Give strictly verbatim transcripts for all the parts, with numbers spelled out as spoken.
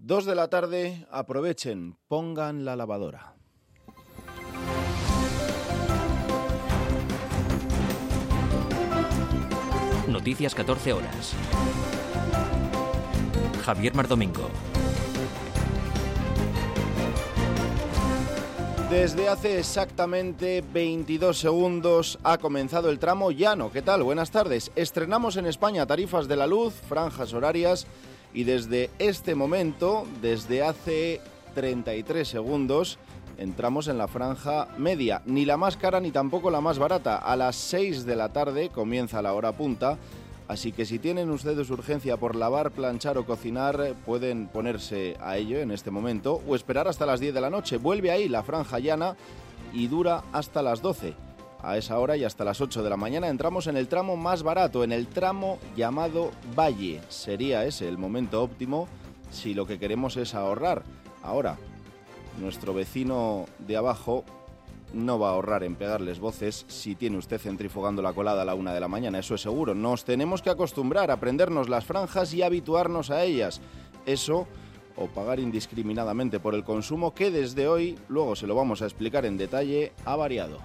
Dos de la tarde, aprovechen, pongan la lavadora. Noticias catorce horas. Javier Mardomingo. Desde hace exactamente veintidós segundos ha comenzado el tramo llano. ¿Qué tal? Buenas tardes. Estrenamos en España tarifas de la luz, franjas horarias y desde este momento, desde hace treinta y tres segundos, entramos en la franja media. Ni la más cara ni tampoco la más barata. A las seis de la tarde comienza la hora punta. Así que si tienen ustedes urgencia por lavar, planchar o cocinar, pueden ponerse a ello en este momento o esperar hasta las diez de la noche. Vuelve ahí la franja llana y dura hasta las doce. A esa hora y hasta las ocho de la mañana entramos en el tramo más barato, en el tramo llamado Valle. Sería ese el momento óptimo si lo que queremos es ahorrar. Ahora, nuestro vecino de abajo no va a ahorrar en pegarles voces si tiene usted centrifugando la colada a la una de la mañana, eso es seguro. Nos tenemos que acostumbrar a aprendernos las franjas y habituarnos a ellas. Eso, o pagar indiscriminadamente por el consumo, que desde hoy, luego se lo vamos a explicar en detalle, ha variado.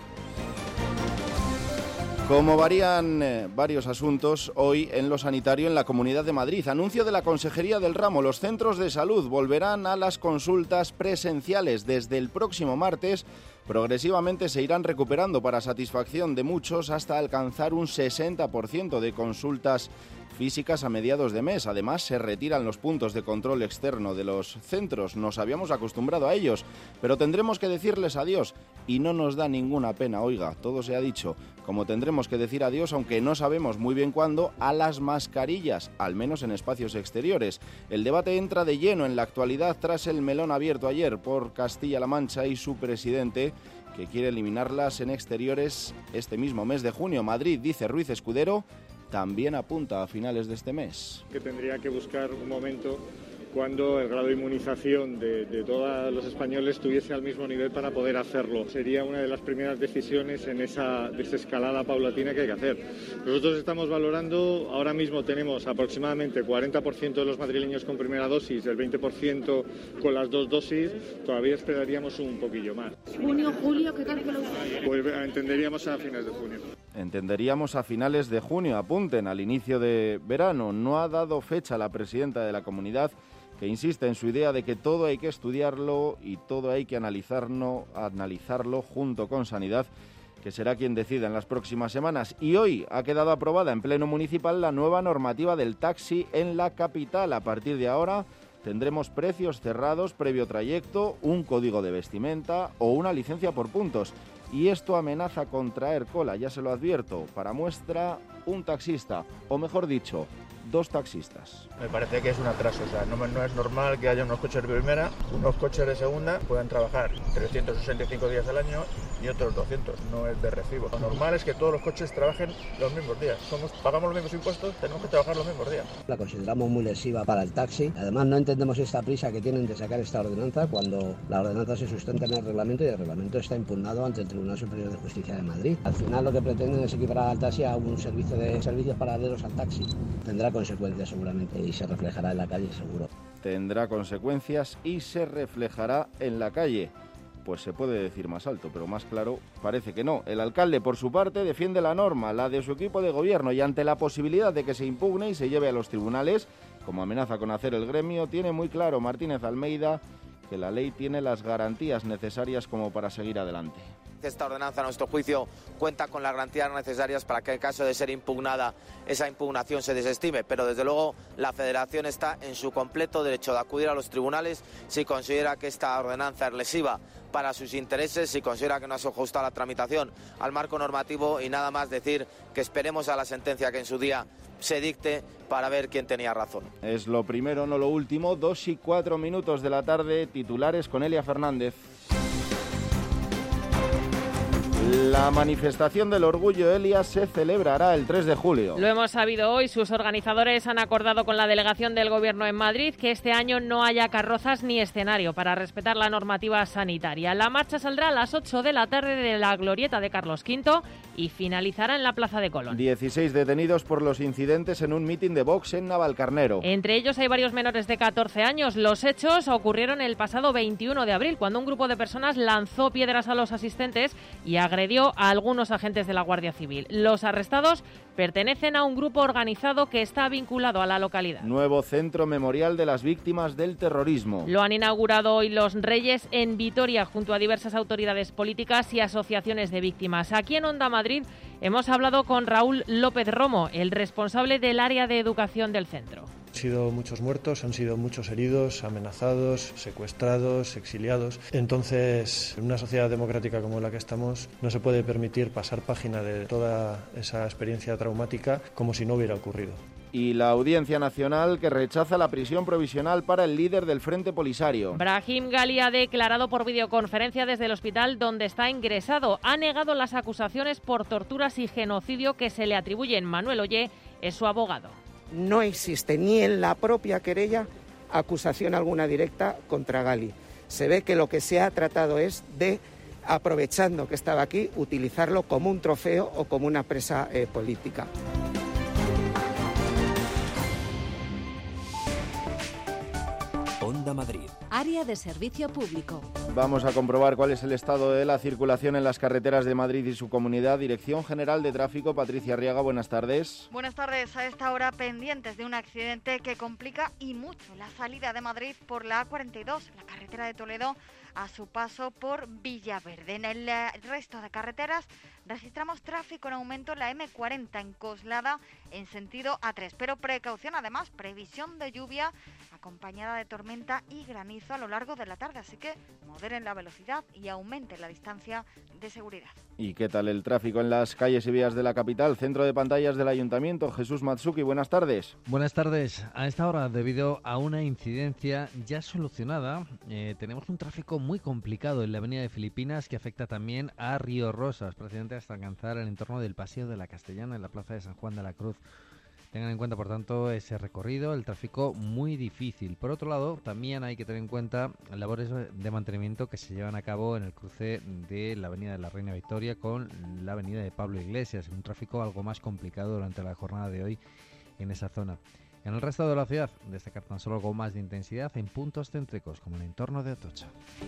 Como varían eh, varios asuntos hoy en lo sanitario en la Comunidad de Madrid. Anuncio de la Consejería del Ramo. Los centros de salud volverán a las consultas presenciales. Desde el próximo martes, progresivamente se irán recuperando para satisfacción de muchos hasta alcanzar un sesenta por ciento de consultas físicas a mediados de mes. Además, se retiran los puntos de control externo de los centros. Nos habíamos acostumbrado a ellos, pero tendremos que decirles adiós y no nos da ninguna pena, oiga, todo se ha dicho. Como tendremos que decir adiós, aunque no sabemos muy bien cuándo, a las mascarillas, al menos en espacios exteriores. El debate entra de lleno en la actualidad tras el melón abierto ayer por Castilla-La Mancha y su presidente, que quiere eliminarlas en exteriores este mismo mes de junio. Madrid, dice Ruiz Escudero, también apunta a finales de este mes. Que tendría que buscar un momento cuando el grado de inmunización de, de todos los españoles estuviese al mismo nivel para poder hacerlo. Sería una de las primeras decisiones en esa desescalada paulatina que hay que hacer. Nosotros estamos valorando, ahora mismo tenemos aproximadamente cuarenta por ciento de los madrileños con primera dosis, el veinte por ciento con las dos dosis, todavía esperaríamos un poquillo más. Junio, julio, ¿qué tal que lo Pues entenderíamos a fines de junio. Entenderíamos a finales de junio, apunten, al inicio de verano. No ha dado fecha la presidenta de la comunidad, que insiste en su idea de que todo hay que estudiarlo y todo hay que analizarlo, analizarlo junto con Sanidad, que será quien decida en las próximas semanas. Y hoy ha quedado aprobada en pleno municipal la nueva normativa del taxi en la capital. A partir de ahora tendremos precios cerrados previo trayecto, un código de vestimenta o una licencia por puntos. Y esto amenaza con traer cola, ya se lo advierto. Para muestra, un taxista, o mejor dicho, dos taxistas. Me parece que es un atraso, o sea, no, no es normal que haya unos coches de primera, unos coches de segunda, puedan trabajar trescientos sesenta y cinco días al año y otros doscientos, no es de recibo. Lo normal es que todos los coches trabajen los mismos días. Somos, pagamos los mismos impuestos, tenemos que trabajar los mismos días. La consideramos muy lesiva para el taxi. Además, no entendemos esta prisa que tienen de sacar esta ordenanza cuando la ordenanza se sustenta en el reglamento y el reglamento está impugnado ante el Tribunal Superior de Justicia de Madrid. Al final lo que pretenden es equiparar al taxi a un servicio de servicios paralelos al taxi. Tendrá consecuencias seguramente y se reflejará en la calle seguro. Tendrá consecuencias y se reflejará en la calle. Pues se puede decir más alto, pero más claro parece que no. El alcalde, por su parte, defiende la norma, la de su equipo de gobierno, y ante la posibilidad de que se impugne y se lleve a los tribunales, como amenaza con hacer el gremio, tiene muy claro Martínez Almeida que la ley tiene las garantías necesarias como para seguir adelante. Esta ordenanza, a nuestro juicio, cuenta con las garantías necesarias para que en caso de ser impugnada, esa impugnación se desestime, pero desde luego la Federación está en su completo derecho de acudir a los tribunales si considera que esta ordenanza es lesiva para sus intereses, si considera que no se ajusta la tramitación al marco normativo, y nada más decir que esperemos a la sentencia que en su día se dicte para ver quién tenía razón. Es lo primero, no lo último. Dos y cuatro minutos de la tarde, titulares con Elia Fernández. La La manifestación del orgullo Elia se celebrará el tres de julio. Lo hemos sabido hoy. Sus organizadores han acordado con la delegación del Gobierno en Madrid que este año no haya carrozas ni escenario para respetar la normativa sanitaria. La marcha saldrá a las ocho de la tarde de la glorieta de Carlos quinto y finalizará en la Plaza de Colón. dieciséis detenidos por los incidentes en un mitin de Vox en Navalcarnero. Entre ellos hay varios menores de catorce años. Los hechos ocurrieron el pasado veintiuno de abril, cuando un grupo de personas lanzó piedras a los asistentes y agredió a algunos agentes de la Guardia Civil. Los arrestados pertenecen a un grupo organizado que está vinculado a la localidad. Nuevo centro memorial de las víctimas del terrorismo. Lo han inaugurado hoy los Reyes en Vitoria, junto a diversas autoridades políticas y asociaciones de víctimas. Aquí en Onda Madrid hemos hablado con Raúl López Romo, el responsable del área de educación del centro. Han sido muchos muertos, han sido muchos heridos, amenazados, secuestrados, exiliados. Entonces, en una sociedad democrática como la que estamos, no se puede permitir pasar página de toda esa experiencia traumática como si no hubiera ocurrido. Y la Audiencia Nacional que rechaza la prisión provisional para el líder del Frente Polisario. Brahim Gali ha declarado por videoconferencia desde el hospital donde está ingresado. Ha negado las acusaciones por torturas y genocidio que se le atribuyen. Manuel Ollé es su abogado. No existe ni en la propia querella acusación alguna directa contra Gali. Se ve que lo que se ha tratado es de, aprovechando que estaba aquí, utilizarlo como un trofeo o como una presa eh, política. Onda Madrid. Área de servicio público. Vamos a comprobar cuál es el estado de la circulación en las carreteras de Madrid y su comunidad. Dirección General de Tráfico, Patricia Arriaga, buenas tardes. Buenas tardes. A esta hora pendientes de un accidente que complica y mucho la salida de Madrid por la A cuarenta y dos, la carretera de Toledo, a su paso por Villaverde. En el resto de carreteras registramos tráfico en aumento en la eme cuarenta en Coslada en sentido a tres, pero precaución, además, previsión de lluvia acompañada de tormenta y granizo a lo largo de la tarde, así que moderen la velocidad y aumenten la distancia de seguridad. ¿Y qué tal el tráfico en las calles y vías de la capital? Centro de pantallas del Ayuntamiento, Jesús Matsuki, buenas tardes. Buenas tardes. A esta hora, debido a una incidencia ya solucionada, eh, tenemos un tráfico muy complicado en la avenida de Filipinas que afecta también a Río Rosas, precisamente hasta alcanzar el entorno del Paseo de la Castellana en la plaza de San Juan de la Cruz. Tengan en cuenta, por tanto, ese recorrido, el tráfico muy difícil. Por otro lado, también hay que tener en cuenta labores de mantenimiento que se llevan a cabo en el cruce de la avenida de la Reina Victoria con la avenida de Pablo Iglesias. Un tráfico algo más complicado durante la jornada de hoy en esa zona. En el resto de la ciudad, destacar tan solo algo más de intensidad en puntos céntricos, como en el entorno de Atocha.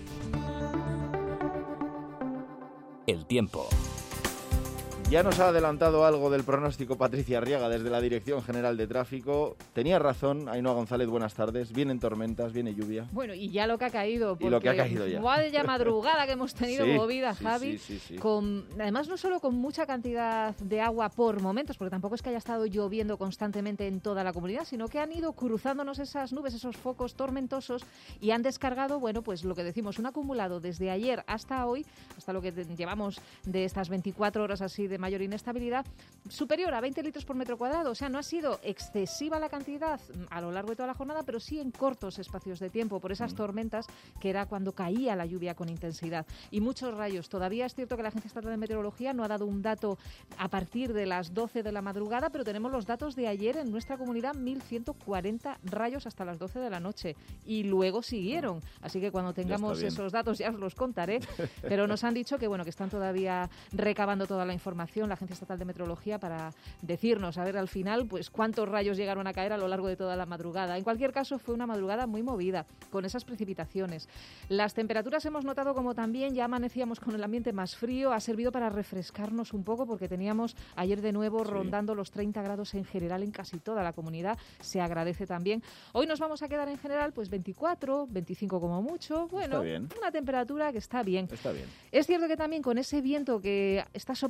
El tiempo. Ya nos ha adelantado algo del pronóstico Patricia Arriaga desde la Dirección General de Tráfico. Tenía razón, Ainhoa González, buenas tardes. Vienen tormentas, viene lluvia. Bueno, y ya lo que ha caído. Y lo que ha caído ya. Vaya madrugada que hemos tenido, sí, movida, sí, Javi. Sí, sí, sí. Con, además, no solo con mucha cantidad de agua por momentos, porque tampoco es que haya estado lloviendo constantemente en toda la comunidad, sino que han ido cruzándonos esas nubes, esos focos tormentosos, y han descargado, bueno, pues lo que decimos, un acumulado desde ayer hasta hoy, hasta lo que llevamos de estas veinticuatro horas así de mayor inestabilidad, superior a veinte litros por metro cuadrado. O sea, no ha sido excesiva la cantidad a lo largo de toda la jornada, pero sí en cortos espacios de tiempo, por esas tormentas que era cuando caía la lluvia con intensidad. Y muchos rayos. Todavía es cierto que la Agencia Estatal de Meteorología no ha dado un dato a partir de las doce de la madrugada, pero tenemos los datos de ayer en nuestra comunidad, mil ciento cuarenta rayos hasta las doce de la noche. Y luego siguieron. Así que cuando tengamos esos datos ya os los contaré. Pero nos han dicho que, bueno, que están todavía recabando toda la información, la Agencia Estatal de Meteorología, para decirnos, a ver al final, pues cuántos rayos llegaron a caer a lo largo de toda la madrugada. En cualquier caso, fue una madrugada muy movida, con esas precipitaciones. Las temperaturas hemos notado como también ya amanecíamos con el ambiente más frío, ha servido para refrescarnos un poco, porque teníamos ayer de nuevo sí. rondando los treinta grados en general en casi toda la comunidad, se agradece también. Hoy nos vamos a quedar en general pues veinticuatro, veinticinco como mucho, bueno, una temperatura que está bien. Está bien. Es cierto que también con ese viento que está soplando por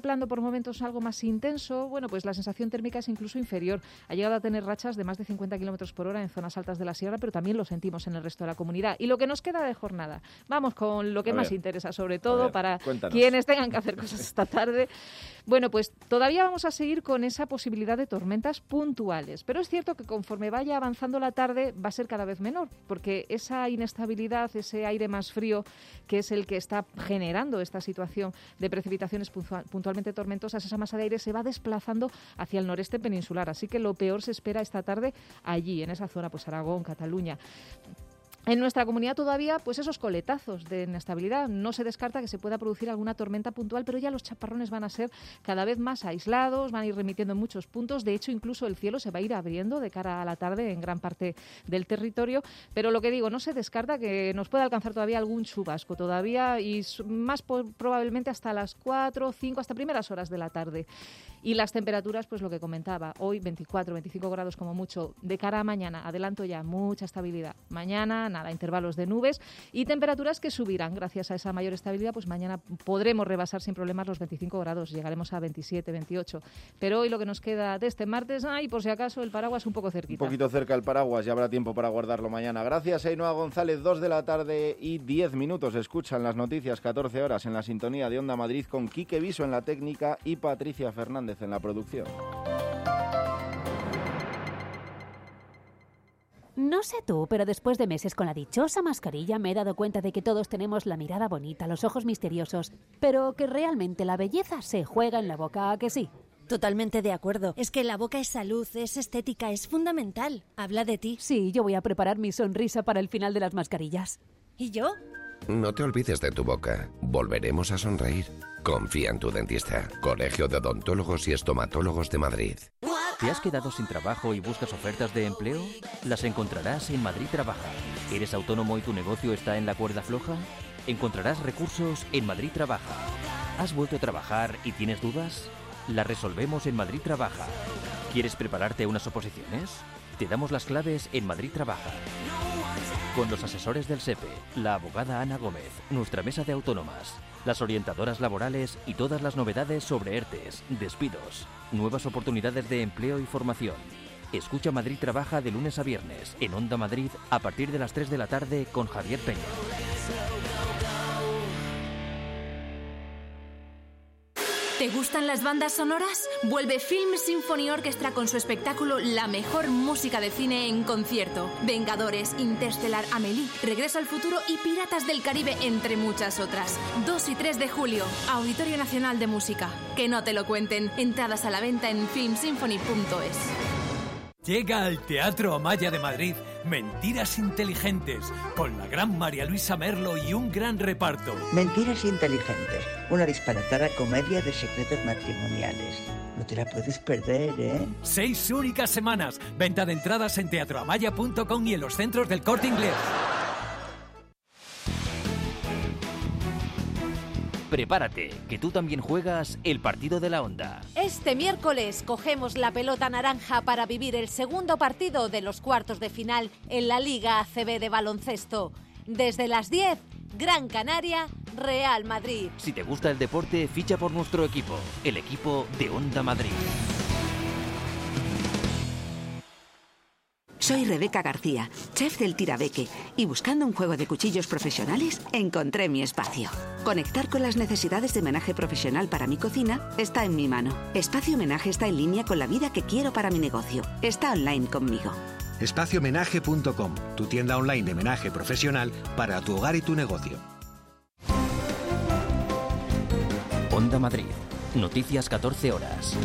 momentos algo más intenso, bueno, pues la sensación térmica es incluso inferior. Ha llegado a tener rachas de más de cincuenta kilómetros por hora en zonas altas de la sierra, pero también lo sentimos en el resto de la comunidad. Y lo que nos queda de jornada, vamos con lo que a más ver, interesa, sobre todo ver, para cuéntanos. quienes tengan que hacer cosas esta tarde. Bueno, pues todavía vamos a seguir con esa posibilidad de tormentas puntuales, pero es cierto que conforme vaya avanzando la tarde va a ser cada vez menor, porque esa inestabilidad, ese aire más frío, que es el que está generando esta situación de precipitaciones puntualmente tormentosas, esa masa de aire se va desplazando hacia el noreste peninsular, así que lo peor se espera esta tarde allí, en esa zona, pues Aragón, Cataluña. En nuestra comunidad todavía, pues esos coletazos de inestabilidad. No se descarta que se pueda producir alguna tormenta puntual, pero ya los chaparrones van a ser cada vez más aislados, van a ir remitiendo en muchos puntos. De hecho, incluso el cielo se va a ir abriendo de cara a la tarde en gran parte del territorio. Pero lo que digo, no se descarta que nos pueda alcanzar todavía algún chubasco todavía y más por, probablemente hasta las cuatro, cinco, hasta primeras horas de la tarde. Y las temperaturas, pues lo que comentaba, hoy veinticuatro, veinticinco grados como mucho. De cara a mañana, adelanto ya, mucha estabilidad. Mañana, nada, intervalos de nubes y temperaturas que subirán gracias a esa mayor estabilidad, pues mañana podremos rebasar sin problemas los veinticinco grados, llegaremos a veintisiete, veintiocho. Pero hoy lo que nos queda de este martes, ay, por si acaso, el paraguas un poco cerquita. Un poquito cerca el paraguas, ya habrá tiempo para guardarlo mañana. Gracias, Ainhoa González, dos de la tarde y diez minutos. Escuchan las noticias, catorce horas en la sintonía de Onda Madrid con Quique Viso en la técnica y Patricia Fernández en la producción. No sé tú, pero después de meses con la dichosa mascarilla me he dado cuenta de que todos tenemos la mirada bonita, los ojos misteriosos, pero que realmente la belleza se juega en la boca, ¿a que sí? Totalmente de acuerdo. Es que la boca es salud, es estética, es fundamental. Habla de ti. Sí, yo voy a preparar mi sonrisa para el final de las mascarillas. ¿Y yo? No te olvides de tu boca. Volveremos a sonreír. Confía en tu dentista. Colegio de Odontólogos y Estomatólogos de Madrid. ¿Te has quedado sin trabajo y buscas ofertas de empleo? Las encontrarás en Madrid Trabaja. ¿Eres autónomo y tu negocio está en la cuerda floja? Encontrarás recursos en Madrid Trabaja. ¿Has vuelto a trabajar y tienes dudas? Las resolvemos en Madrid Trabaja. ¿Quieres prepararte unas oposiciones? Te damos las claves en Madrid Trabaja. Con los asesores del SEPE, la abogada Ana Gómez, nuestra mesa de autónomas, las orientadoras laborales y todas las novedades sobre ERTES, despidos, nuevas oportunidades de empleo y formación. Escucha Madrid Trabaja de lunes a viernes en Onda Madrid a partir de las tres de la tarde con Javier Peña. ¿Te gustan las bandas sonoras? Vuelve Film Symphony Orchestra con su espectáculo La mejor música de cine en concierto. Vengadores, Interstellar, Amélie, Regreso al futuro y Piratas del Caribe, entre muchas otras. dos y tres de julio, Auditorio Nacional de Música. Que no te lo cuenten. Entradas a la venta en film symphony punto es. Llega al Teatro Amaya de Madrid Mentiras Inteligentes, con la gran María Luisa Merlo y un gran reparto. Mentiras Inteligentes, una disparatada comedia de secretos matrimoniales. No te la puedes perder, ¿eh? Seis únicas semanas. Venta de entradas en teatroamaya punto com y en los centros del Corte Inglés. Prepárate, que tú también juegas el partido de la Onda. Este miércoles cogemos la pelota naranja para vivir el segundo partido de los cuartos de final en la Liga A C B de baloncesto. Desde las diez, Gran Canaria, Real Madrid. Si te gusta el deporte, ficha por nuestro equipo, el equipo de Onda Madrid. Soy Rebeca García, chef del Tirabeque, y buscando un juego de cuchillos profesionales, encontré mi espacio. Conectar con las necesidades de homenaje profesional para mi cocina está en mi mano. Espacio Homenaje está en línea con la vida que quiero para mi negocio. Está online conmigo. espacio homenaje punto com, tu tienda online de homenaje profesional para tu hogar y tu negocio. Onda Madrid, noticias catorce horas.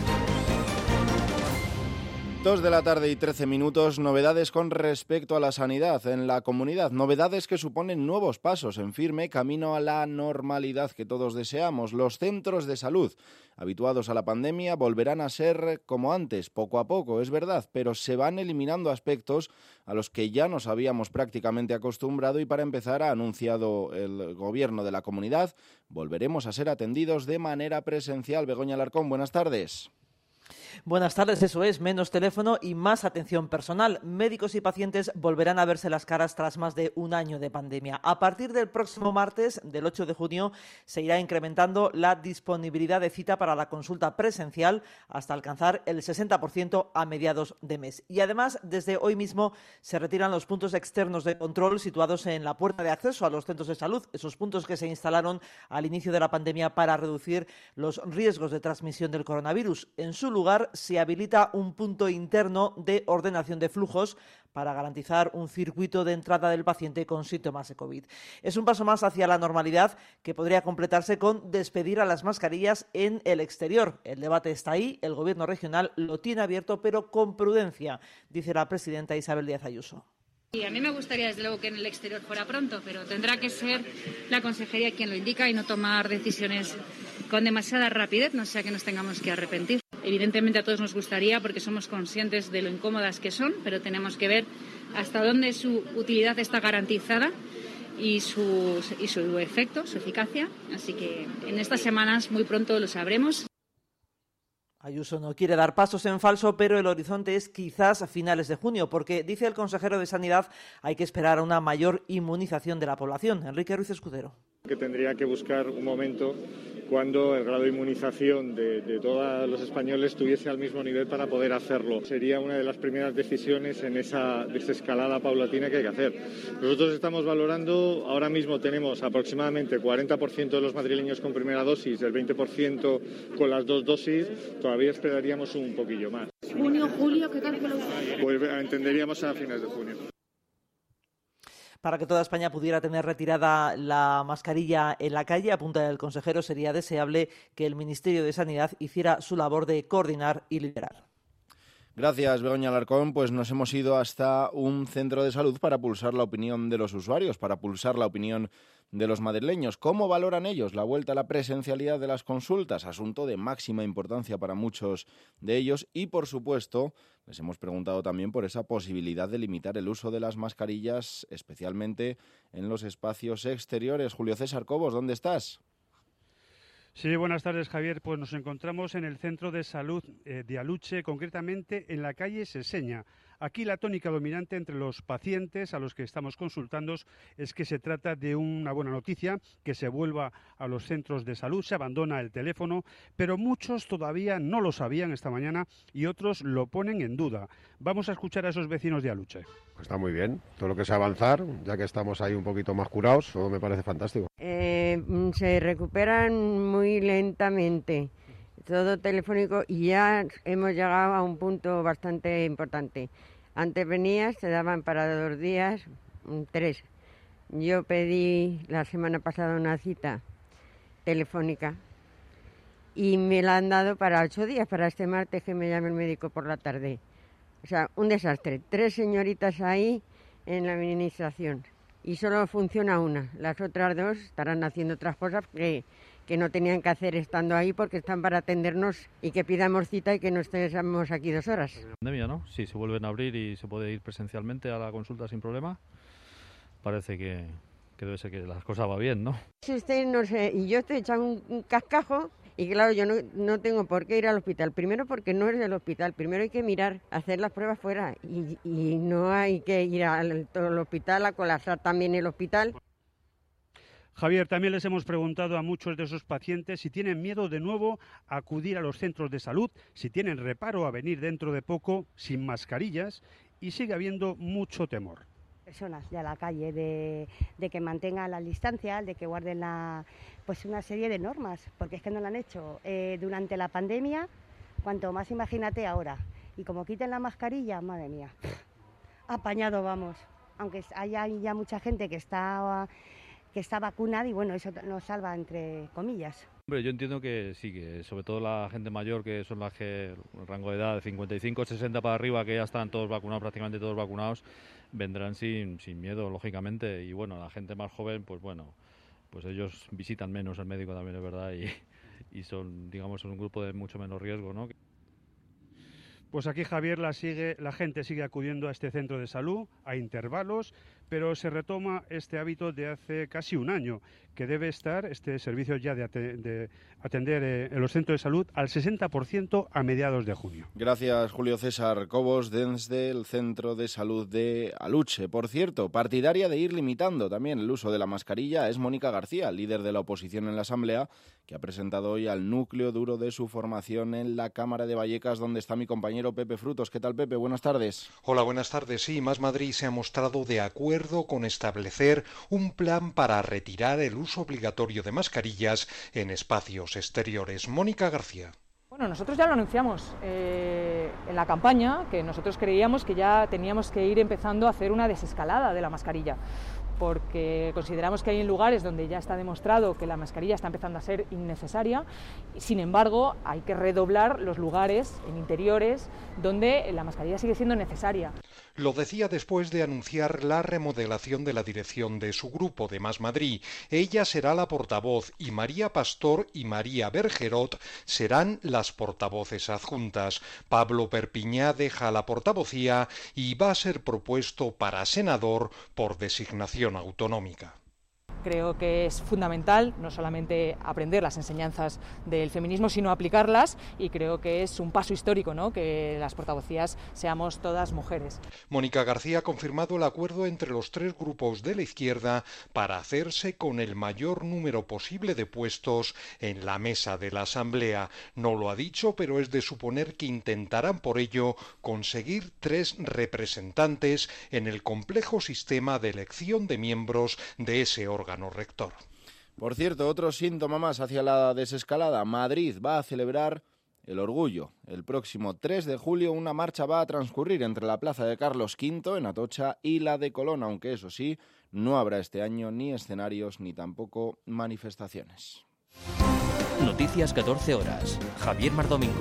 Dos de la tarde y trece minutos, novedades con respecto a la sanidad en la comunidad, novedades que suponen nuevos pasos en firme camino a la normalidad que todos deseamos. Los centros de salud, habituados a la pandemia, volverán a ser como antes, poco a poco, es verdad, pero se van eliminando aspectos a los que ya nos habíamos prácticamente acostumbrado y para empezar ha anunciado el gobierno de la comunidad, volveremos a ser atendidos de manera presencial. Begoña Alarcón, buenas tardes. Buenas tardes, eso es, menos teléfono y más atención personal. Médicos y pacientes volverán a verse las caras tras más de un año de pandemia. A partir del próximo martes, del ocho de junio, se irá incrementando la disponibilidad de cita para la consulta presencial hasta alcanzar el sesenta por ciento a mediados de mes. Y además, desde hoy mismo se retiran los puntos externos de control situados en la puerta de acceso a los centros de salud, esos puntos que se instalaron al inicio de la pandemia para reducir los riesgos de transmisión del coronavirus. En su lugar, se habilita un punto interno de ordenación de flujos para garantizar un circuito de entrada del paciente con síntomas de COVID. Es un paso más hacia la normalidad que podría completarse con despedir a las mascarillas en el exterior. El debate está ahí, el Gobierno regional lo tiene abierto, pero con prudencia, dice la presidenta Isabel Díaz Ayuso. Y a mí me gustaría, desde luego, que en el exterior fuera pronto, pero tendrá que ser la Consejería quien lo indica y no tomar decisiones con demasiada rapidez, no sea que nos tengamos que arrepentir. Evidentemente a todos nos gustaría, porque somos conscientes de lo incómodas que son, pero tenemos que ver hasta dónde su utilidad está garantizada y su, y su efecto, su eficacia. Así que en estas semanas muy pronto lo sabremos. Ayuso no quiere dar pasos en falso, pero el horizonte es quizás a finales de junio, porque, dice el consejero de Sanidad, hay que esperar a una mayor inmunización de la población. Enrique Ruiz Escudero. Que tendría que buscar un momento cuando el grado de inmunización de, de todos los españoles estuviese al mismo nivel para poder hacerlo. Sería una de las primeras decisiones en esa desescalada paulatina que hay que hacer. Nosotros estamos valorando, ahora mismo tenemos aproximadamente cuarenta por ciento de los madrileños con primera dosis, el veinte por ciento con las dos dosis, todavía esperaríamos un poquillo más. Junio, julio, ¿qué cálculo? Pues entenderíamos a fines de junio. Para que toda España pudiera tener retirada la mascarilla en la calle, apunta el consejero, sería deseable que el Ministerio de Sanidad hiciera su labor de coordinar y liderar. Gracias, Begoña Alarcón. Pues nos hemos ido hasta un centro de salud para pulsar la opinión de los usuarios, para pulsar la opinión de los madrileños. ¿Cómo valoran ellos la vuelta a la presencialidad de las consultas? Asunto de máxima importancia para muchos de ellos y, por supuesto, les hemos preguntado también por esa posibilidad de limitar el uso de las mascarillas, especialmente en los espacios exteriores. Julio César Cobos, ¿dónde estás? Sí, buenas tardes, Javier. Pues nos encontramos en el Centro de Salud eh, de Aluche, concretamente en la calle Seseña. Aquí la tónica dominante entre los pacientes a los que estamos consultando es que se trata de una buena noticia, que se vuelva a los centros de salud, se abandona el teléfono, pero muchos todavía no lo sabían esta mañana y otros lo ponen en duda. Vamos a escuchar a esos vecinos de Aluche. Está muy bien, todo lo que sea avanzar, ya que estamos ahí un poquito más curados, todo me parece fantástico. Eh, se recuperan muy lentamente, todo telefónico, y ya hemos llegado a un punto bastante importante. Antes venías, te daban para dos días, tres. Yo pedí la semana pasada una cita telefónica y me la han dado para ocho días, para este martes que me llame el médico por la tarde. O sea, un desastre. Tres señoritas ahí en la administración y solo funciona una. Las otras dos estarán haciendo otras cosas que, que no tenían que hacer estando ahí, porque están para atendernos y que pidamos cita y que no estemos aquí dos horas. Pandemia, ¿no? Sí, se vuelven a abrir y se puede ir presencialmente a la consulta sin problema. Parece que, que debe ser que las cosas van bien, ¿no? Si usted no sé, y yo estoy echando un, un cascajo. Y claro, yo no, no tengo por qué ir al hospital. Primero porque no es del hospital. Primero hay que mirar, hacer las pruebas fuera. Y, y no hay que ir al, al hospital a colapsar también el hospital. Javier, también les hemos preguntado a muchos de esos pacientes si tienen miedo de nuevo a acudir a los centros de salud, si tienen reparo a venir dentro de poco sin mascarillas, y sigue habiendo mucho temor. Personas de la calle, de, de que mantengan la distancia, de que guarden la, pues una serie de normas, porque es que no lo han hecho eh, durante la pandemia, cuanto más imagínate ahora. Y como quiten la mascarilla, madre mía, apañado vamos. Aunque haya ya mucha gente que está, que está vacunada y bueno, eso nos salva entre comillas. Hombre, yo entiendo que sí, que sobre todo la gente mayor, que son las que el rango de edad de cincuenta y cinco, sesenta para arriba, que ya están todos vacunados, prácticamente todos vacunados, vendrán sin, sin miedo, lógicamente. Y bueno, la gente más joven, pues bueno, pues ellos visitan menos al médico también, es verdad, y, y son, digamos, son un grupo de mucho menos riesgo, ¿no? Pues aquí, Javier, la, sigue, la gente sigue acudiendo a este centro de salud a intervalos, pero se retoma este hábito de hace casi un año, que debe estar este servicio ya de, de atender eh, en los centros de salud al sesenta por ciento a mediados de junio. Gracias, Julio César Cobos, desde el Centro de Salud de Aluche. Por cierto, partidaria de ir limitando también el uso de la mascarilla es Mónica García, líder de la oposición en la Asamblea, que ha presentado hoy al núcleo duro de su formación en la Cámara de Vallecas, donde está mi compañero Pepe Frutos. ¿Qué tal, Pepe? Buenas tardes. Hola, buenas tardes. Sí, Más Madrid se ha mostrado de acuerdo con establecer un plan para retirar el uso obligatorio de mascarillas en espacios exteriores. Mónica García. Bueno, nosotros ya lo anunciamos eh, en la campaña, que nosotros creíamos que ya teníamos que ir empezando a hacer una desescalada de la mascarilla, porque consideramos que hay lugares donde ya está demostrado que la mascarilla está empezando a ser innecesaria. Sin embargo, hay que redoblar los lugares en interiores donde la mascarilla sigue siendo necesaria. Lo decía después de anunciar la remodelación de la dirección de su grupo de Más Madrid. Ella será la portavoz y María Pastor y María Bergerot serán las portavoces adjuntas. Pablo Perpiñá deja la portavocía y va a ser propuesto para senador por designación autonómica. Creo que es fundamental no solamente aprender las enseñanzas del feminismo, sino aplicarlas, y creo que es un paso histórico, ¿no?, que las portavocías seamos todas mujeres. Mónica García ha confirmado el acuerdo entre los tres grupos de la izquierda para hacerse con el mayor número posible de puestos en la mesa de la Asamblea. No lo ha dicho, pero es de suponer que intentarán por ello conseguir tres representantes en el complejo sistema de elección de miembros de ese órgano rector. Por cierto, otro síntoma más hacia la desescalada. Madrid va a celebrar el Orgullo. El próximo tres de julio una marcha va a transcurrir entre la Plaza de Carlos quinto en Atocha y la de Colón, aunque eso sí, no habrá este año ni escenarios ni tampoco manifestaciones. Noticias catorce horas. Javier Mardomingo.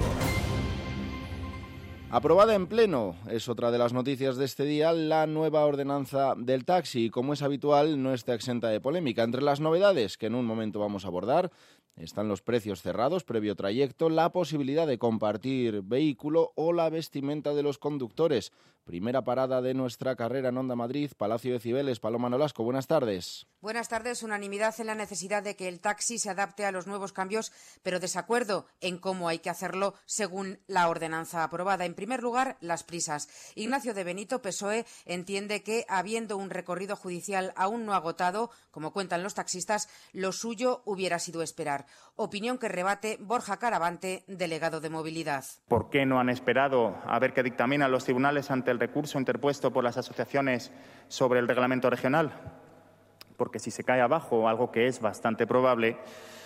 Aprobada en pleno, es otra de las noticias de este día, la nueva ordenanza del taxi. Y como es habitual, no está exenta de polémica. Entre las novedades que en un momento vamos a abordar están los precios cerrados previo trayecto, la posibilidad de compartir vehículo o la vestimenta de los conductores. Primera parada de nuestra carrera en Onda Madrid, Palacio de Cibeles. Paloma Nolasco, buenas tardes. Buenas tardes. Unanimidad en la necesidad de que el taxi se adapte a los nuevos cambios, pero desacuerdo en cómo hay que hacerlo según la ordenanza aprobada. En primer lugar, las prisas. Ignacio de Benito, P S O E, entiende que, habiendo un recorrido judicial aún no agotado, como cuentan los taxistas, lo suyo hubiera sido esperar. Opinión que rebate Borja Caravante, delegado de Movilidad. ¿Por qué no han esperado a ver qué dictaminan los tribunales ante el recurso interpuesto por las asociaciones sobre el reglamento regional? Porque si se cae abajo, algo que es bastante probable,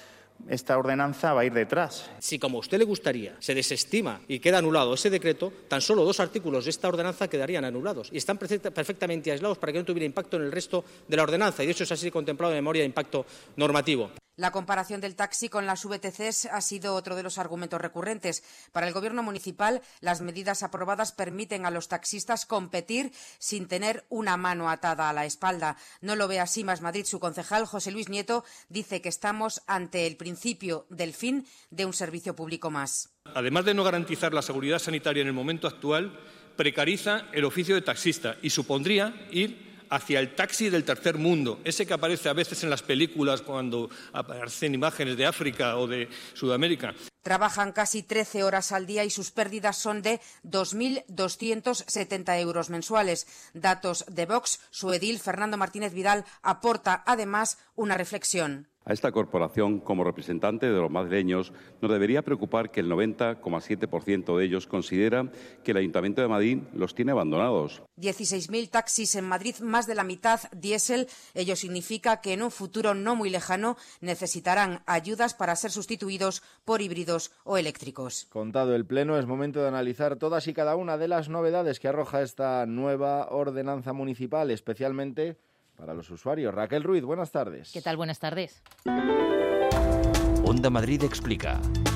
esta ordenanza va a ir detrás. Si, como a usted le gustaría, se desestima y queda anulado ese decreto, tan solo dos artículos de esta ordenanza quedarían anulados y están perfectamente aislados para que no tuviera impacto en el resto de la ordenanza, y de hecho es así contemplado en memoria de impacto normativo. La comparación del taxi con las V T Cs ha sido otro de los argumentos recurrentes. Para el Gobierno municipal, las medidas aprobadas permiten a los taxistas competir sin tener una mano atada a la espalda. No lo ve así Más Madrid. Su concejal, José Luis Nieto, dice que estamos ante el principio del fin de un servicio público más. Además de no garantizar la seguridad sanitaria en el momento actual, precariza el oficio de taxista y supondría ir hacia el taxi del tercer mundo, ese que aparece a veces en las películas cuando aparecen imágenes de África o de Sudamérica. Trabajan casi trece horas al día y sus pérdidas son de dos mil doscientos setenta euros mensuales. Datos de Vox. Su edil, Fernando Martínez Vidal, aporta además una reflexión. A esta corporación, como representante de los madrileños, nos debería preocupar que el noventa coma siete por ciento de ellos considera que el Ayuntamiento de Madrid los tiene abandonados. dieciséis mil taxis en Madrid, más de la mitad diésel. Ello significa que en un futuro no muy lejano necesitarán ayudas para ser sustituidos por híbridos o eléctricos. Contado el pleno, es momento de analizar todas y cada una de las novedades que arroja esta nueva ordenanza municipal, especialmente para los usuarios. Raquel Ruiz, buenas tardes. ¿Qué tal? Buenas tardes. Onda Madrid explica.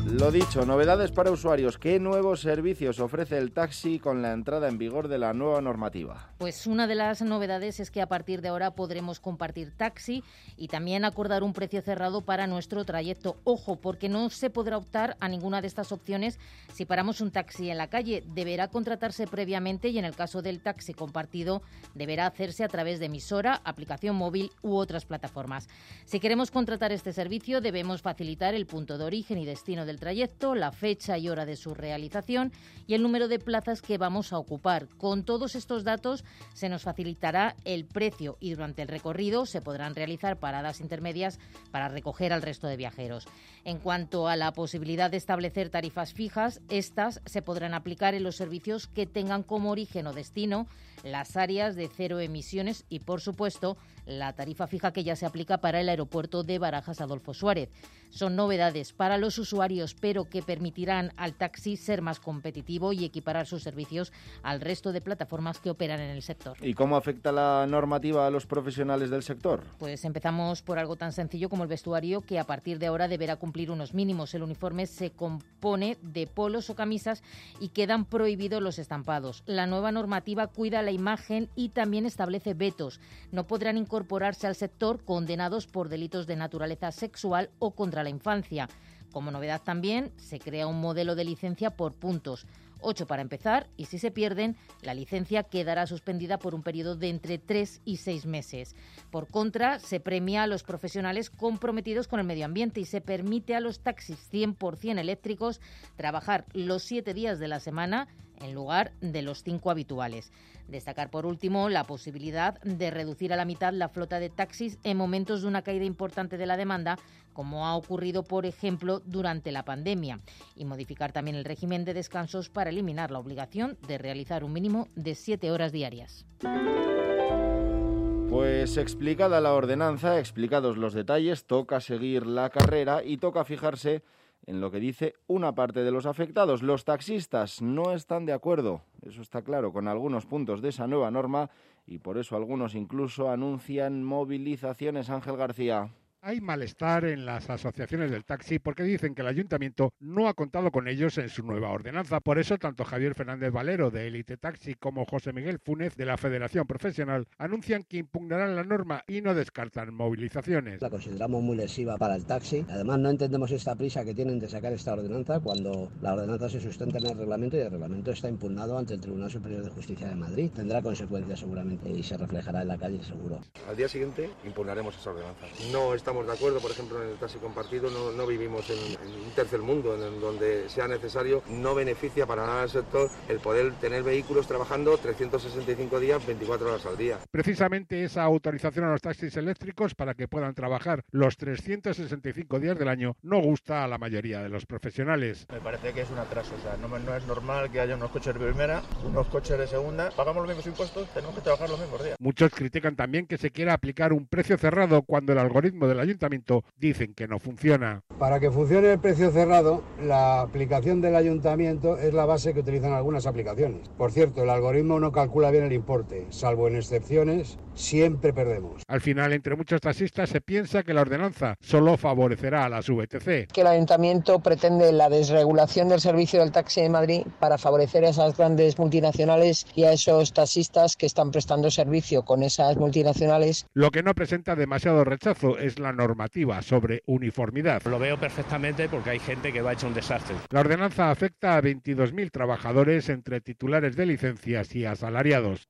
Lo dicho, novedades para usuarios. ¿Qué nuevos servicios ofrece el taxi con la entrada en vigor de la nueva normativa? Pues una de las novedades es que a partir de ahora podremos compartir taxi y también acordar un precio cerrado para nuestro trayecto. Ojo, porque no se podrá optar a ninguna de estas opciones si paramos un taxi en la calle. Deberá contratarse previamente y en el caso del taxi compartido deberá hacerse a través de emisora, aplicación móvil u otras plataformas. Si queremos contratar este servicio debemos facilitar el punto de origen y destino del trayecto, la fecha y hora de su realización y el número de plazas que vamos a ocupar. Con todos estos datos se nos facilitará el precio y durante el recorrido se podrán realizar paradas intermedias para recoger al resto de viajeros. En cuanto a la posibilidad de establecer tarifas fijas, estas se podrán aplicar en los servicios que tengan como origen o destino las áreas de cero emisiones y, por supuesto, la tarifa fija que ya se aplica para el aeropuerto de Barajas Adolfo Suárez. Son novedades para los usuarios, pero que permitirán al taxi ser más competitivo y equiparar sus servicios al resto de plataformas que operan en el sector. ¿Y cómo afecta la normativa a los profesionales del sector? Pues empezamos por algo tan sencillo como el vestuario, que a partir de ahora deberá cumplir unos mínimos. El uniforme se compone de polos o camisas y quedan prohibidos los estampados. La nueva normativa cuida la imagen y también establece vetos. No podrán incorporarse al sector condenados por delitos de naturaleza sexual o contra la infancia. Como novedad también se crea un modelo de licencia por puntos. Ocho para empezar y si se pierden, la licencia quedará suspendida por un periodo de entre tres y seis meses. Por contra, se premia a los profesionales comprometidos con el medio ambiente y se permite a los taxis cien por ciento eléctricos trabajar los siete días de la semana en lugar de los cinco habituales. Destacar por último la posibilidad de reducir a la mitad la flota de taxis en momentos de una caída importante de la demanda, como ha ocurrido, por ejemplo, durante la pandemia, y modificar también el régimen de descansos para eliminar la obligación de realizar un mínimo de siete horas diarias. Pues explicada la ordenanza, explicados los detalles, toca seguir la carrera y toca fijarse en lo que dice una parte de los afectados. Los taxistas no están de acuerdo, eso está claro, con algunos puntos de esa nueva norma y por eso algunos incluso anuncian movilizaciones. Ángel García. Hay malestar en las asociaciones del taxi porque dicen que el ayuntamiento no ha contado con ellos en su nueva ordenanza. Por eso, tanto Javier Fernández Valero, de Elite Taxi, como José Miguel Funes, de la Federación Profesional, anuncian que impugnarán la norma y no descartan movilizaciones. La consideramos muy lesiva para el taxi. Además, no entendemos esta prisa que tienen de sacar esta ordenanza cuando la ordenanza se sustenta en el reglamento y el reglamento está impugnado ante el Tribunal Superior de Justicia de Madrid. Tendrá consecuencias seguramente y se reflejará en la calle, seguro. Al día siguiente impugnaremos esa ordenanza. No está Estamos de acuerdo, por ejemplo, en el taxi compartido, no, no vivimos en, en un tercer mundo en el donde sea necesario, no beneficia para nada al sector el poder tener vehículos trabajando trescientos sesenta y cinco días, veinticuatro horas al día. Precisamente esa autorización a los taxis eléctricos para que puedan trabajar los trescientos sesenta y cinco días del año no gusta a la mayoría de los profesionales. Me parece que es un atraso, o sea, no, no es normal que haya unos coches de primera, unos coches de segunda, pagamos los mismos impuestos, tenemos que trabajar los mismos días. Muchos critican también que se quiera aplicar un precio cerrado cuando el algoritmo del ayuntamiento dicen que no funciona. Para que funcione el precio cerrado, la aplicación del ayuntamiento es la base que utilizan algunas aplicaciones. Por cierto, el algoritmo no calcula bien el importe, salvo en excepciones, siempre perdemos. Al final, entre muchos taxistas se piensa que la ordenanza solo favorecerá a las V T C. Que el ayuntamiento pretende la desregulación del servicio del taxi de Madrid para favorecer a esas grandes multinacionales y a esos taxistas que están prestando servicio con esas multinacionales. Lo que no presenta demasiado rechazo es la normativa sobre uniformidad. Lo veo perfectamente porque hay gente que va a echar un desastre. La ordenanza afecta a veintidós mil trabajadores entre titulares de licencias y asalariados.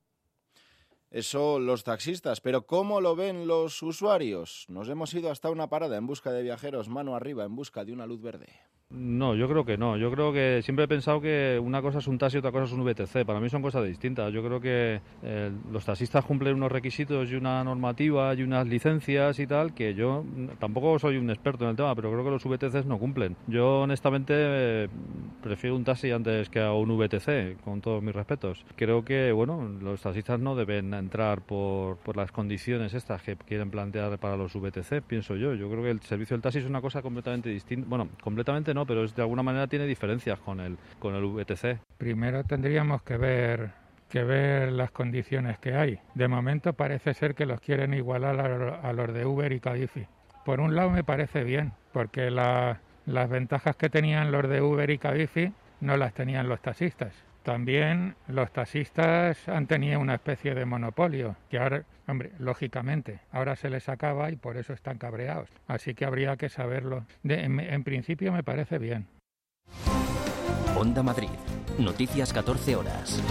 Eso los taxistas, pero ¿cómo lo ven los usuarios? Nos hemos ido hasta una parada en busca de viajeros, mano arriba, en busca de una luz verde. No, yo creo que no. Yo creo que siempre he pensado que una cosa es un taxi y otra cosa es un V T C. Para mí son cosas distintas. Yo creo que eh, los taxistas cumplen unos requisitos y una normativa y unas licencias y tal, que yo tampoco soy un experto en el tema, pero creo que los V T Cs no cumplen. Yo honestamente eh, prefiero un taxi antes que a un V T C, con todos mis respetos. Creo que, bueno, los taxistas no deben entrar por, por las condiciones estas que quieren plantear para los V T C, pienso yo. Yo creo que el servicio del taxi es una cosa completamente distinta. Bueno, completamente no, pero es, de alguna manera tiene diferencias con el con el V T C. Primero tendríamos que ver que ver las condiciones que hay. De momento parece ser que los quieren igualar a, a los de Uber y Cabify. Por un lado me parece bien, porque la, Las ventajas que tenían los de Uber y Cabify no las tenían los taxistas. También los taxistas han tenido una especie de monopolio, que ahora, hombre, lógicamente, ahora se les acaba y por eso están cabreados. Así que habría que saberlo. De, en, en principio me parece bien. Onda Madrid. Noticias catorce horas.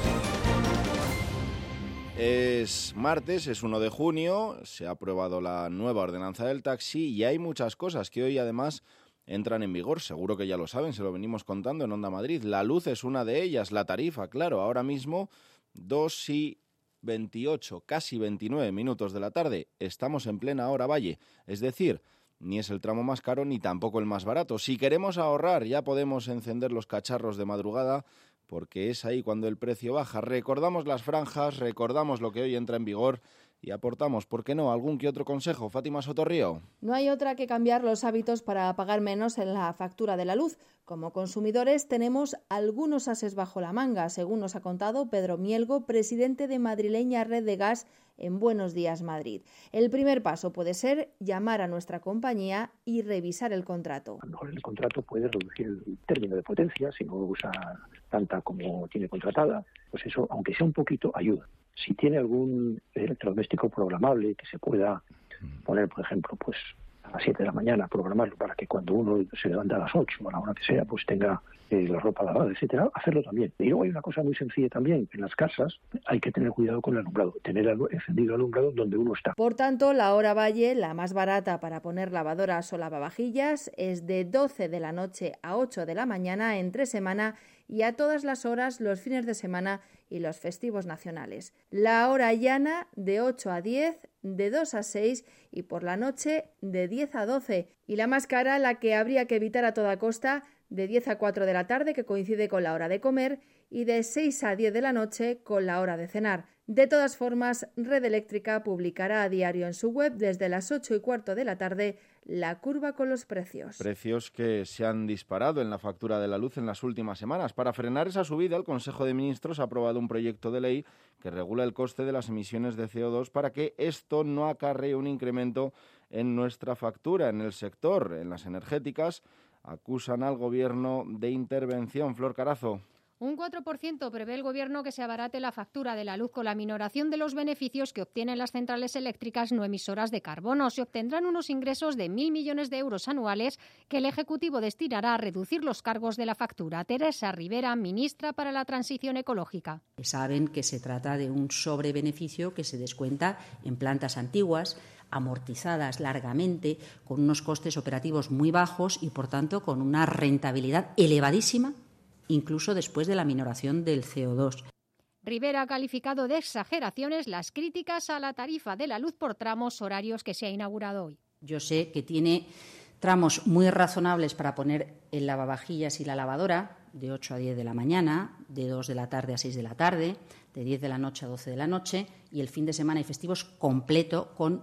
Es martes, es uno de junio, se ha aprobado la nueva ordenanza del taxi y hay muchas cosas que hoy además entran en vigor. Seguro que ya lo saben, se lo venimos contando en Onda Madrid. La luz es una de ellas, la tarifa, claro, ahora mismo dos y veintiocho, casi veintinueve minutos de la tarde. Estamos en plena hora valle, es decir, ni es el tramo más caro ni tampoco el más barato. Si queremos ahorrar ya podemos encender los cacharros de madrugada, porque es ahí cuando el precio baja. Recordamos las franjas, recordamos lo que hoy entra en vigor y aportamos, ¿por qué no?, algún que otro consejo. Fátima Sotorrío. No hay otra que cambiar los hábitos para pagar menos en la factura de la luz. Como consumidores tenemos algunos ases bajo la manga, según nos ha contado Pedro Mielgo, presidente de Madrileña Red de Gas en Buenos Días Madrid. El primer paso puede ser llamar a nuestra compañía y revisar el contrato. A lo mejor el contrato puede reducir el término de potencia, si no usa tanta como tiene contratada, pues eso, aunque sea un poquito, ayuda. Si tiene algún electrodoméstico programable que se pueda poner, por ejemplo, pues a las siete de la mañana, programarlo para que cuando uno se levanta a las ocho o a la hora que sea, pues tenga eh, la ropa lavada, etcétera, hacerlo también. Y luego hay una cosa muy sencilla también, en las casas hay que tener cuidado con el alumbrado, tener encendido el alumbrado donde uno está. Por tanto, la hora valle, la más barata para poner lavadoras o lavavajillas, es de doce de la noche a ocho de la mañana entre semana y a todas las horas los fines de semana y los festivos nacionales. La hora llana de ocho a diez, de dos a seis y por la noche de diez a doce. Y la más cara, la que habría que evitar a toda costa, de diez a cuatro de la tarde, que coincide con la hora de comer, y de seis a diez de la noche con la hora de cenar. De todas formas, Red Eléctrica publicará a diario en su web desde las ocho y cuarto de la tarde la curva con los precios. Precios que se han disparado en la factura de la luz en las últimas semanas. Para frenar esa subida, el Consejo de Ministros ha aprobado un proyecto de ley que regula el coste de las emisiones de C O dos para que esto no acarree un incremento en nuestra factura. En el sector, en las energéticas, acusan al Gobierno de intervención. Flor Carazo. Un cuatro por ciento prevé el Gobierno que se abarate la factura de la luz con la minoración de los beneficios que obtienen las centrales eléctricas no emisoras de carbono. Se obtendrán unos ingresos de mil millones de euros anuales que el Ejecutivo destinará a reducir los cargos de la factura. Teresa Rivera, ministra para la Transición Ecológica. Saben que se trata de un sobrebeneficio que se descuenta en plantas antiguas, amortizadas largamente, con unos costes operativos muy bajos y, por tanto, con una rentabilidad elevadísima, incluso después de la minoración del C O dos. Rivera ha calificado de exageraciones las críticas a la tarifa de la luz por tramos horarios que se ha inaugurado hoy. Yo sé que tiene tramos muy razonables para poner el lavavajillas y la lavadora, de ocho a diez de la mañana, de dos de la tarde a seis de la tarde, de diez de la noche a doce de la noche, y el fin de semana y festivos completo con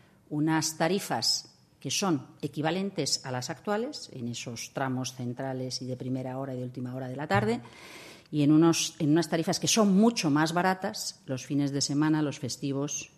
unas tarifas que son equivalentes a las actuales, en esos tramos centrales y de primera hora y de última hora de la tarde, y en, unos, en unas tarifas que son mucho más baratas los fines de semana, los festivos.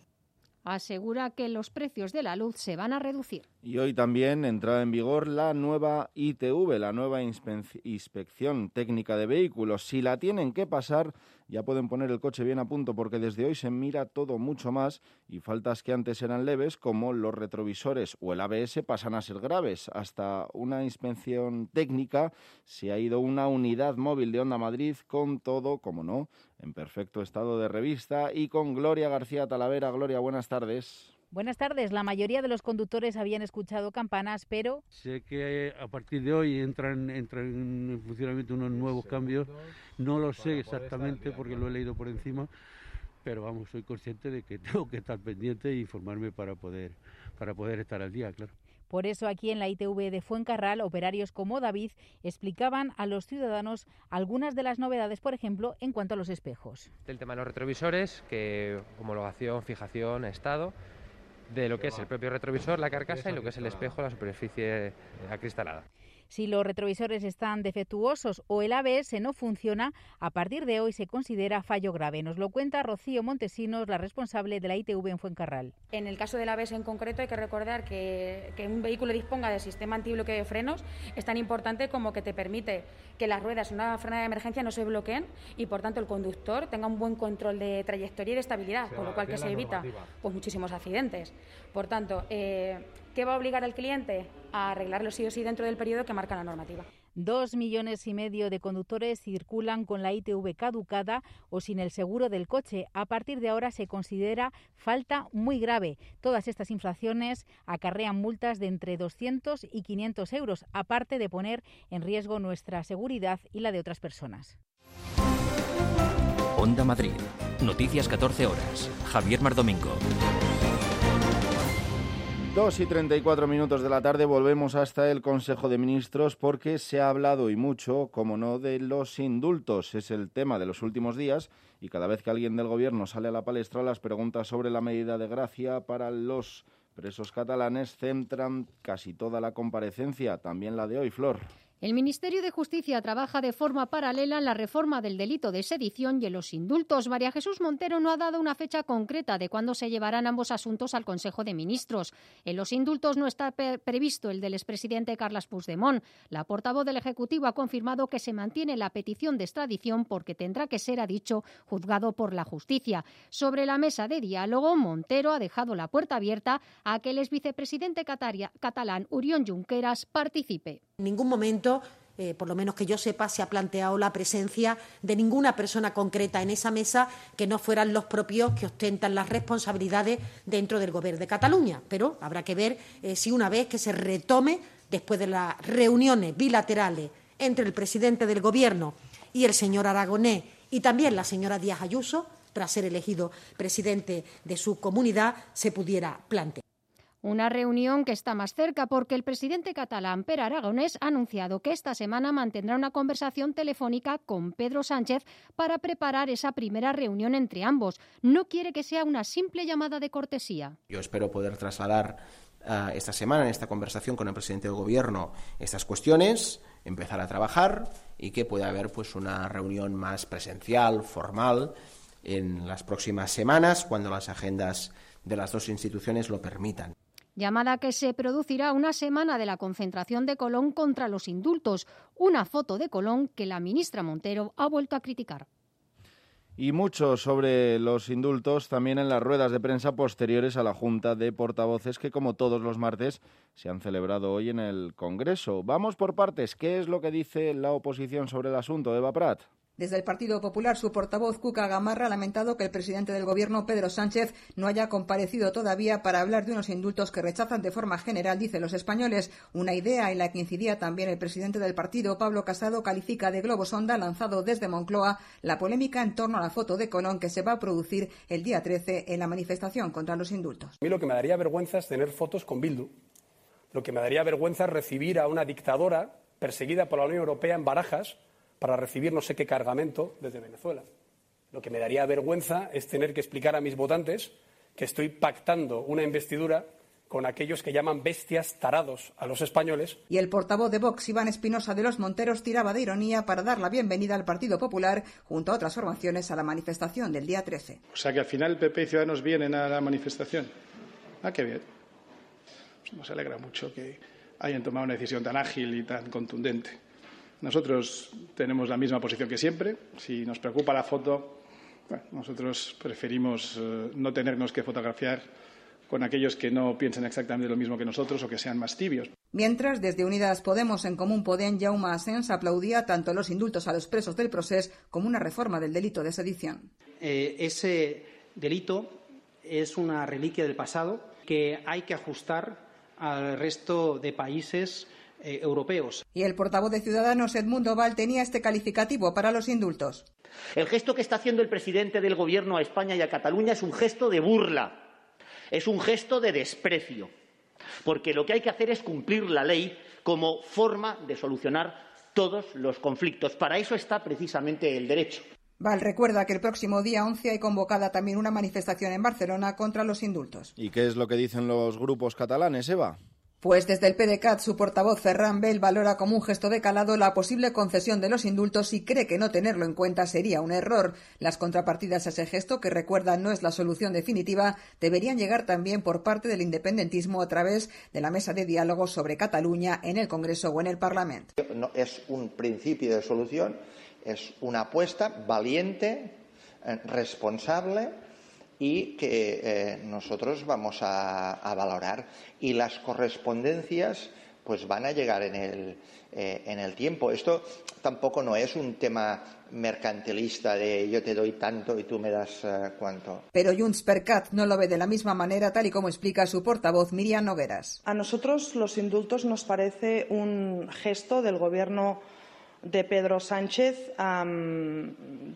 Asegura que los precios de la luz se van a reducir. Y hoy también entra en vigor la nueva I T V, la nueva inspe- Inspección Técnica de Vehículos. Si la tienen que pasar, ya pueden poner el coche bien a punto, porque desde hoy se mira todo mucho más y faltas que antes eran leves, como los retrovisores o el A B S, pasan a ser graves. Hasta una inspección técnica se ha ido una unidad móvil de Onda Madrid con todo, como no, en perfecto estado de revista y con Gloria García Talavera. Gloria, buenas tardes. Buenas tardes. La mayoría de los conductores habían escuchado campanas, pero... Sé que a partir de hoy entran, entran en funcionamiento unos nuevos cambios. No lo sé exactamente porque lo he leído por encima, pero vamos, soy consciente de que tengo que estar pendiente e informarme para poder, para poder estar al día, claro. Por eso aquí en la I T V de Fuencarral, operarios como David explicaban a los ciudadanos algunas de las novedades, por ejemplo, en cuanto a los espejos. Del tema de los retrovisores, que homologación, fijación, estado, de lo que es el propio retrovisor, la carcasa, y lo que es el espejo, la superficie acristalada. Si los retrovisores están defectuosos o el A B S no funciona, a partir de hoy se considera fallo grave. Nos lo cuenta Rocío Montesinos, la responsable de la I T V en Fuencarral. En el caso del A B S en concreto hay que recordar que, que un vehículo disponga del sistema antibloqueo de frenos es tan importante como que te permite que las ruedas en una frenada de emergencia no se bloqueen y por tanto el conductor tenga un buen control de trayectoria y de estabilidad, por lo cual que se evita pues, muchísimos accidentes. Por tanto, eh, ¿qué va a obligar al cliente? A arreglarlo sí o sí dentro del periodo que marca la normativa. Dos millones y medio de conductores circulan con la I T V caducada o sin el seguro del coche. A partir de ahora se considera falta muy grave. Todas estas infracciones acarrean multas de entre doscientos y quinientos euros, aparte de poner en riesgo nuestra seguridad y la de otras personas. Onda Madrid. Noticias catorce horas. Javier Mardomingo. dos y treinta y cuatro minutos de la tarde volvemos hasta el Consejo de Ministros porque se ha hablado y mucho, como no, de los indultos. Es el tema de los últimos días y cada vez que alguien del Gobierno sale a la palestra, las preguntas sobre la medida de gracia para los presos catalanes centran casi toda la comparecencia, también la de hoy, Flor. El Ministerio de Justicia trabaja de forma paralela en la reforma del delito de sedición y en los indultos. María Jesús Montero no ha dado una fecha concreta de cuándo se llevarán ambos asuntos al Consejo de Ministros. En los indultos no está pre- previsto el del expresidente Carles Puigdemont. La portavoz del Ejecutivo ha confirmado que se mantiene la petición de extradición porque tendrá que ser, ha dicho, juzgado por la justicia. Sobre la mesa de diálogo, Montero ha dejado la puerta abierta a que el exvicepresidente cataria, catalán Oriol Junqueras participe. En ningún momento Eh, por lo menos que yo sepa, se ha planteado la presencia de ninguna persona concreta en esa mesa que no fueran los propios que ostentan las responsabilidades dentro del Gobierno de Cataluña. Pero habrá que ver eh, si una vez que se retome, después de las reuniones bilaterales entre el presidente del Gobierno y el señor Aragonés y también la señora Díaz Ayuso, tras ser elegido presidente de su comunidad, se pudiera plantear. Una reunión que está más cerca porque el presidente catalán Pere Aragonés ha anunciado que esta semana mantendrá una conversación telefónica con Pedro Sánchez para preparar esa primera reunión entre ambos. No quiere que sea una simple llamada de cortesía. Yo espero poder trasladar uh, esta semana en esta conversación con el presidente del Gobierno estas cuestiones, empezar a trabajar y que pueda haber pues una reunión más presencial, formal, en las próximas semanas cuando las agendas de las dos instituciones lo permitan. Llamada que se producirá una semana de la concentración de Colón contra los indultos, una foto de Colón que la ministra Montero ha vuelto a criticar. Y mucho sobre los indultos también en las ruedas de prensa posteriores a la Junta de Portavoces que, como todos los martes, se han celebrado hoy en el Congreso. Vamos por partes. ¿Qué es lo que dice la oposición sobre el asunto, Eva Prat? Desde el Partido Popular, su portavoz Cuca Gamarra ha lamentado que el presidente del Gobierno, Pedro Sánchez, no haya comparecido todavía para hablar de unos indultos que rechazan de forma general, dicen los españoles. Una idea en la que incidía también el presidente del partido, Pablo Casado, califica de globo sonda lanzado desde Moncloa la polémica en torno a la foto de Colón que se va a producir el día trece en la manifestación contra los indultos. A mí lo que me daría vergüenza es tener fotos con Bildu. Lo que me daría vergüenza es recibir a una dictadora perseguida por la Unión Europea en Barajas para recibir no sé qué cargamento desde Venezuela. Lo que me daría vergüenza es tener que explicar a mis votantes que estoy pactando una investidura con aquellos que llaman bestias tarados a los españoles. Y el portavoz de Vox, Iván Espinosa de los Monteros, tiraba de ironía para dar la bienvenida al Partido Popular junto a otras formaciones a la manifestación del día trece. O sea que al final el P P y Ciudadanos vienen a la manifestación. Ah, qué bien. Pues nos alegra mucho que hayan tomado una decisión tan ágil y tan contundente. Nosotros tenemos la misma posición que siempre. Si nos preocupa la foto, bueno, nosotros preferimos eh, no tenernos que fotografiar con aquellos que no piensen exactamente lo mismo que nosotros o que sean más tibios. Mientras, desde Unidas Podemos, en Común Podem, Jaume Asens aplaudía tanto los indultos a los presos del Procés como una reforma del delito de sedición. Eh, ese delito es una reliquia del pasado que hay que ajustar al resto de países Eh, europeos. Y el portavoz de Ciudadanos, Edmundo Val, tenía este calificativo para los indultos. El gesto que está haciendo el presidente del Gobierno a España y a Cataluña es un gesto de burla, es un gesto de desprecio, porque lo que hay que hacer es cumplir la ley como forma de solucionar todos los conflictos. Para eso está precisamente el derecho. Val recuerda que el próximo día once hay convocada también una manifestación en Barcelona contra los indultos. ¿Y qué es lo que dicen los grupos catalanes, Eva? Pues desde el P D C A T, su portavoz Ferran Bel valora como un gesto de calado la posible concesión de los indultos y cree que no tenerlo en cuenta sería un error. Las contrapartidas a ese gesto, que recuerda no es la solución definitiva, deberían llegar también por parte del independentismo a través de la mesa de diálogo sobre Cataluña en el Congreso o en el Parlamento. No es un principio de solución, es una apuesta valiente, responsable, y que eh, nosotros vamos a, a valorar, y las correspondencias pues van a llegar en el, eh, en el tiempo. Esto tampoco no es un tema mercantilista de yo te doy tanto y tú me das uh, cuánto. Pero Junts per Cat no lo ve de la misma manera, tal y como explica su portavoz Míriam Nogueras. A nosotros los indultos nos parece un gesto del Gobierno de Pedro Sánchez um,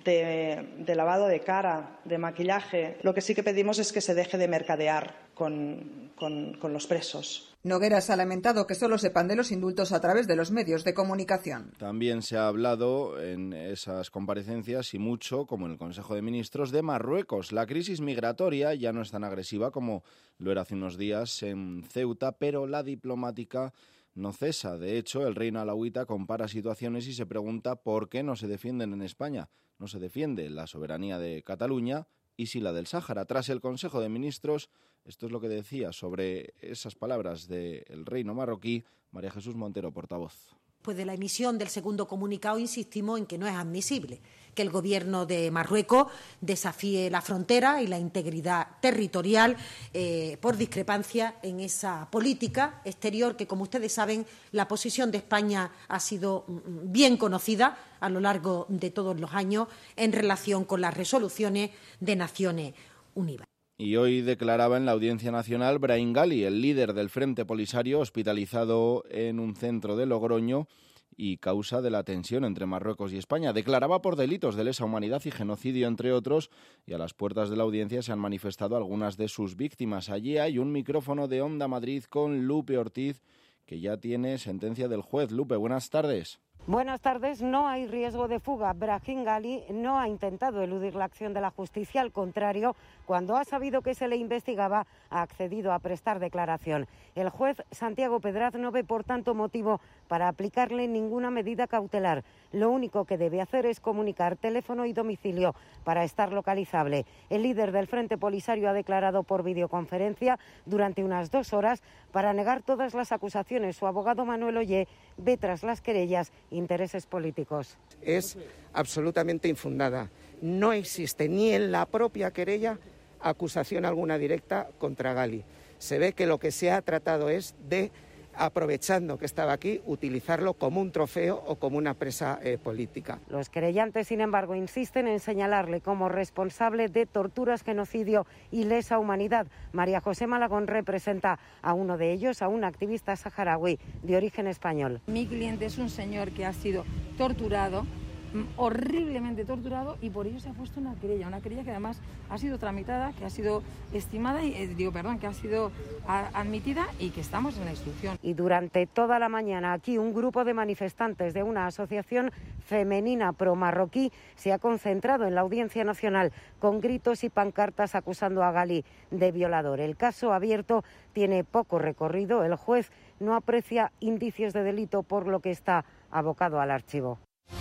de, de lavado de cara, de maquillaje. Lo que sí que pedimos es que se deje de mercadear con, con, con los presos. Nogueras ha lamentado que solo sepan de los indultos a través de los medios de comunicación. También se ha hablado en esas comparecencias, y mucho, como en el Consejo de Ministros, de Marruecos. La crisis migratoria ya no es tan agresiva como lo era hace unos días en Ceuta, pero la diplomática no cesa. De hecho, el reino alauita compara situaciones y se pregunta por qué no se defienden en España. No se defiende la soberanía de Cataluña y sí la del Sáhara. Tras el Consejo de Ministros, esto es lo que decía sobre esas palabras del reino marroquí María Jesús Montero, portavoz. Pues de la emisión del segundo comunicado insistimos en que no es admisible que el Gobierno de Marruecos desafíe la frontera y la integridad territorial eh, por discrepancia en esa política exterior que, como ustedes saben, la posición de España ha sido bien conocida a lo largo de todos los años en relación con las resoluciones de Naciones Unidas. Y hoy declaraba en la Audiencia Nacional Brahim Ghali, el líder del Frente Polisario, hospitalizado en un centro de Logroño y causa de la tensión entre Marruecos y España. Declaraba por delitos de lesa humanidad y genocidio, entre otros, y a las puertas de la audiencia se han manifestado algunas de sus víctimas. Allí hay un micrófono de Onda Madrid con Lupe Ortiz, que ya tiene sentencia del juez. Lupe, buenas tardes. Buenas tardes. No hay riesgo de fuga. Brahim Ghali no ha intentado eludir la acción de la justicia. Al contrario, cuando ha sabido que se le investigaba, ha accedido a prestar declaración. El juez Santiago Pedraz no ve, por tanto, motivo para aplicarle ninguna medida cautelar. Lo único que debe hacer es comunicar teléfono y domicilio para estar localizable. El líder del Frente Polisario ha declarado por videoconferencia durante unas dos horas para negar todas las acusaciones. Su abogado Manuel Ollé ve tras las querellas intereses políticos. Es absolutamente infundada. No existe ni en la propia querella acusación alguna directa contra Ghali. Se ve que lo que se ha tratado es de, aprovechando que estaba aquí, utilizarlo como un trofeo o como una presa eh, política. Los querellantes, sin embargo, insisten en señalarle como responsable de torturas, genocidio y lesa humanidad. María José Malagón representa a uno de ellos, a un activista saharaui de origen español. Mi cliente es un señor que ha sido torturado, horriblemente torturado, y por ello se ha puesto una querella, una querella que además ha sido tramitada, que ha sido estimada y eh, digo, perdón, que ha sido a, admitida y que estamos en la instrucción. Y durante toda la mañana aquí un grupo de manifestantes de una asociación femenina pro-marroquí se ha concentrado en la Audiencia Nacional con gritos y pancartas acusando a Ghali de violador. El caso abierto tiene poco recorrido. El juez no aprecia indicios de delito, por lo que está abocado al archivo.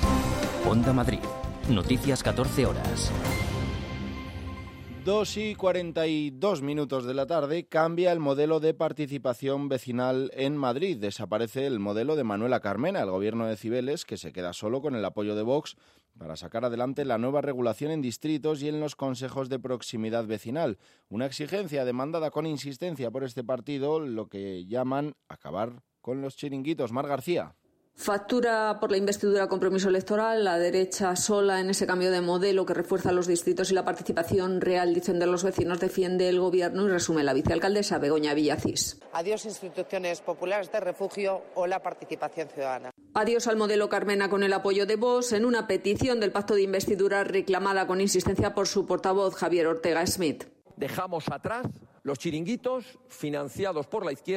Onda Madrid. Noticias catorce horas. dos y cuarenta y dos minutos de la tarde. Cambia el modelo de participación vecinal en Madrid. Desaparece el modelo de Manuela Carmena, el gobierno de Cibeles, que se queda solo con el apoyo de Vox para sacar adelante la nueva regulación en distritos y en los consejos de proximidad vecinal. Una exigencia demandada con insistencia por este partido, lo que llaman acabar con los chiringuitos. Mar García. Factura por la investidura compromiso electoral, la derecha sola en ese cambio de modelo que refuerza los distritos y la participación real, dicen de los vecinos, defiende el gobierno, y resume la vicealcaldesa Begoña Villacís. Adiós instituciones populares de refugio o la participación ciudadana. Adiós al modelo Carmena con el apoyo de Vox en una petición del pacto de investidura reclamada con insistencia por su portavoz Javier Ortega Smith. Dejamos atrás los chiringuitos financiados por la izquierda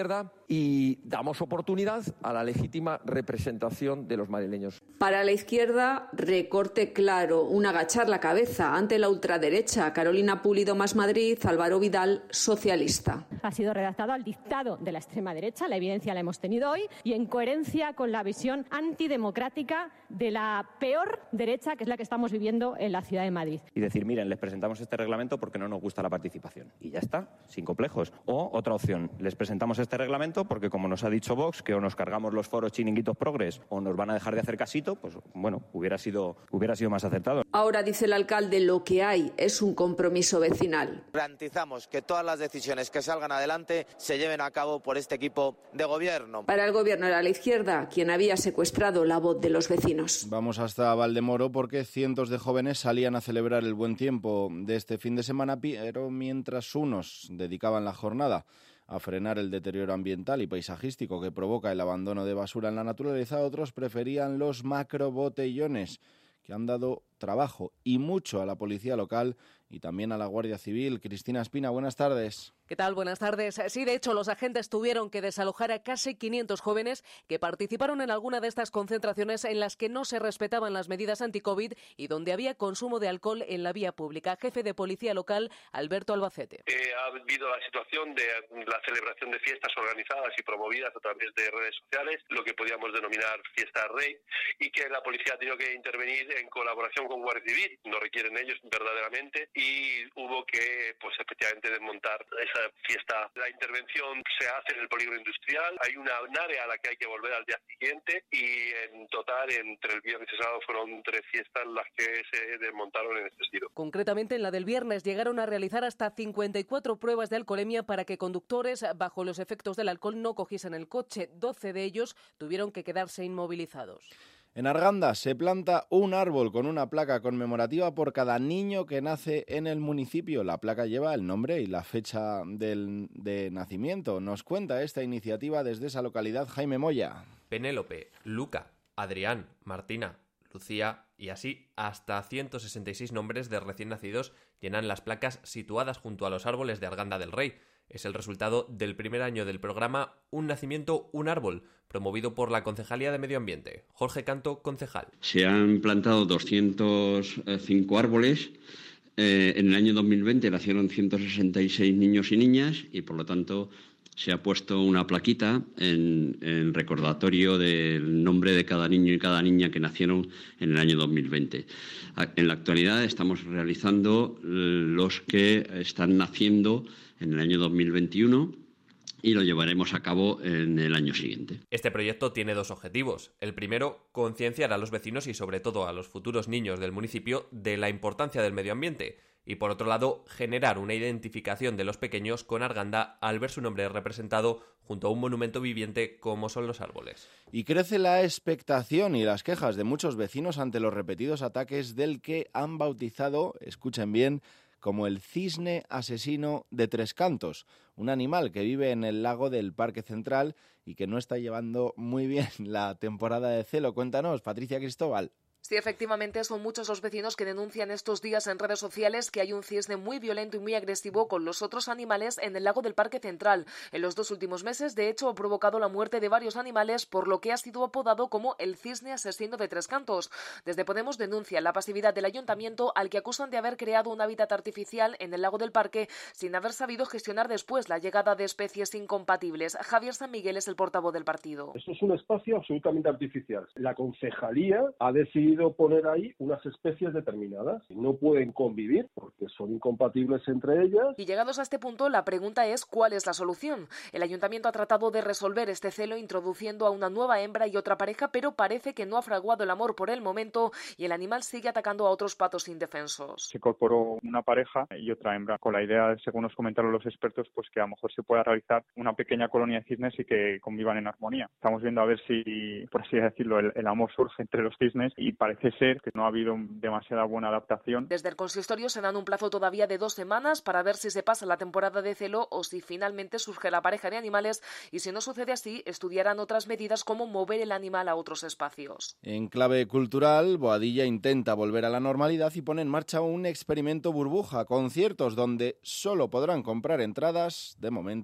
y damos oportunidad a la legítima representación de los madrileños. Para la izquierda, recorte claro, un agachar la cabeza ante la ultraderecha. Carolina Pulido, Más Madrid, Álvaro Vidal, socialista. Ha sido redactado al dictado de la extrema derecha, la evidencia la hemos tenido hoy, y en coherencia con la visión antidemocrática de la peor derecha, que es la que estamos viviendo en la ciudad de Madrid. Y decir, miren, les presentamos este reglamento porque no nos gusta la participación. Y ya está, sin complejos. O otra opción, les presentamos este reglamento porque, como nos ha dicho Vox, que o nos cargamos los foros chiringuitos progres o nos van a dejar de hacer casito, pues bueno, hubiera sido, hubiera sido más acertado. Ahora, dice el alcalde, lo que hay es un compromiso vecinal. Garantizamos que todas las decisiones que salgan adelante se lleven a cabo por este equipo de gobierno. Para el gobierno era la izquierda quien había secuestrado la voz de los vecinos. Vamos hasta Valdemoro porque cientos de jóvenes salían a celebrar el buen tiempo de este fin de semana, pero mientras unos dedicaban la jornada a frenar el deterioro ambiental y paisajístico que provoca el abandono de basura en la naturaleza, otros preferían los macrobotellones, que han dado trabajo y mucho a la policía local y también a la Guardia Civil. Cristina Espina, buenas tardes. ¿Qué tal? Buenas tardes. Sí, de hecho, los agentes tuvieron que desalojar a casi quinientos jóvenes que participaron en alguna de estas concentraciones en las que no se respetaban las medidas anti-COVID y donde había consumo de alcohol en la vía pública. Jefe de Policía Local, Alberto Albacete. Eh, ha habido la situación de la celebración de fiestas organizadas y promovidas a través de redes sociales, lo que podíamos denominar fiesta rey, y que la policía ha tenido que intervenir en colaboración con Guardia Civil, no requieren ellos verdaderamente, y hubo que, pues efectivamente, desmontar esa fiesta. La intervención se hace en el polígono industrial, hay una, un área a la que hay que volver al día siguiente y en total entre el viernes y el sábado fueron tres fiestas las que se desmontaron en este estilo. Concretamente en la del viernes llegaron a realizar hasta cincuenta y cuatro pruebas de alcoholemia para que conductores bajo los efectos del alcohol no cogiesen el coche. doce de ellos tuvieron que quedarse inmovilizados. En Arganda se planta un árbol con una placa conmemorativa por cada niño que nace en el municipio. La placa lleva el nombre y la fecha del, de nacimiento. Nos cuenta esta iniciativa desde esa localidad Jaime Moya. Penélope, Luca, Adrián, Martina, Lucía y así hasta ciento sesenta y seis nombres de recién nacidos llenan las placas situadas junto a los árboles de Arganda del Rey. Es el resultado del primer año del programa Un Nacimiento, un Árbol, promovido por la Concejalía de Medio Ambiente. Jorge Canto, concejal. Se han plantado doscientos cinco árboles. Eh, en el año dos mil veinte nacieron ciento sesenta y seis niños y niñas y, por lo tanto, se ha puesto una plaquita en, en recordatorio del nombre de cada niño y cada niña que nacieron en el año dos mil veinte. En la actualidad estamos realizando los que están naciendo en el año dos mil veintiuno y lo llevaremos a cabo en el año siguiente. Este proyecto tiene dos objetivos. El primero, concienciar a los vecinos y sobre todo a los futuros niños del municipio de la importancia del medio ambiente. Y por otro lado, generar una identificación de los pequeños con Arganda al ver su nombre representado junto a un monumento viviente como son los árboles. Y crece la expectación y las quejas de muchos vecinos ante los repetidos ataques del que han bautizado, escuchen bien, como el cisne asesino de Tres Cantos, un animal que vive en el lago del Parque Central y que no está llevando muy bien la temporada de celo. Cuéntanos, Patricia Cristóbal. Sí, efectivamente, son muchos los vecinos que denuncian estos días en redes sociales que hay un cisne muy violento y muy agresivo con los otros animales en el lago del Parque Central. En los dos últimos meses, de hecho, ha provocado la muerte de varios animales, por lo que ha sido apodado como el cisne asesino de Tres Cantos. Desde Podemos denuncian la pasividad del ayuntamiento, al que acusan de haber creado un hábitat artificial en el lago del parque sin haber sabido gestionar después la llegada de especies incompatibles. Javier San Miguel es el portavoz del partido. Esto es un espacio absolutamente artificial. La concejalía ha decidido poner ahí unas especies determinadas. No pueden convivir porque son incompatibles entre ellas. Y llegados a este punto, la pregunta es ¿cuál es la solución? El ayuntamiento ha tratado de resolver este celo introduciendo a una nueva hembra y otra pareja, pero parece que no ha fraguado el amor por el momento y el animal sigue atacando a otros patos indefensos. Se incorporó una pareja y otra hembra con la idea, según nos comentaron los expertos, pues que a lo mejor se pueda realizar una pequeña colonia de cisnes y que convivan en armonía. Estamos viendo a ver si, por así decirlo, el, el amor surge entre los cisnes y parece ser que no ha habido demasiada buena adaptación. Desde el consistorio se dan un plazo todavía de dos semanas para ver si se pasa la temporada de celo o si finalmente surge la pareja de animales y si no sucede así, estudiarán otras medidas como mover el animal a otros espacios. En clave cultural, Boadilla intenta volver a la normalidad y pone en marcha un experimento burbuja, conciertos donde solo podrán comprar entradas, de momento,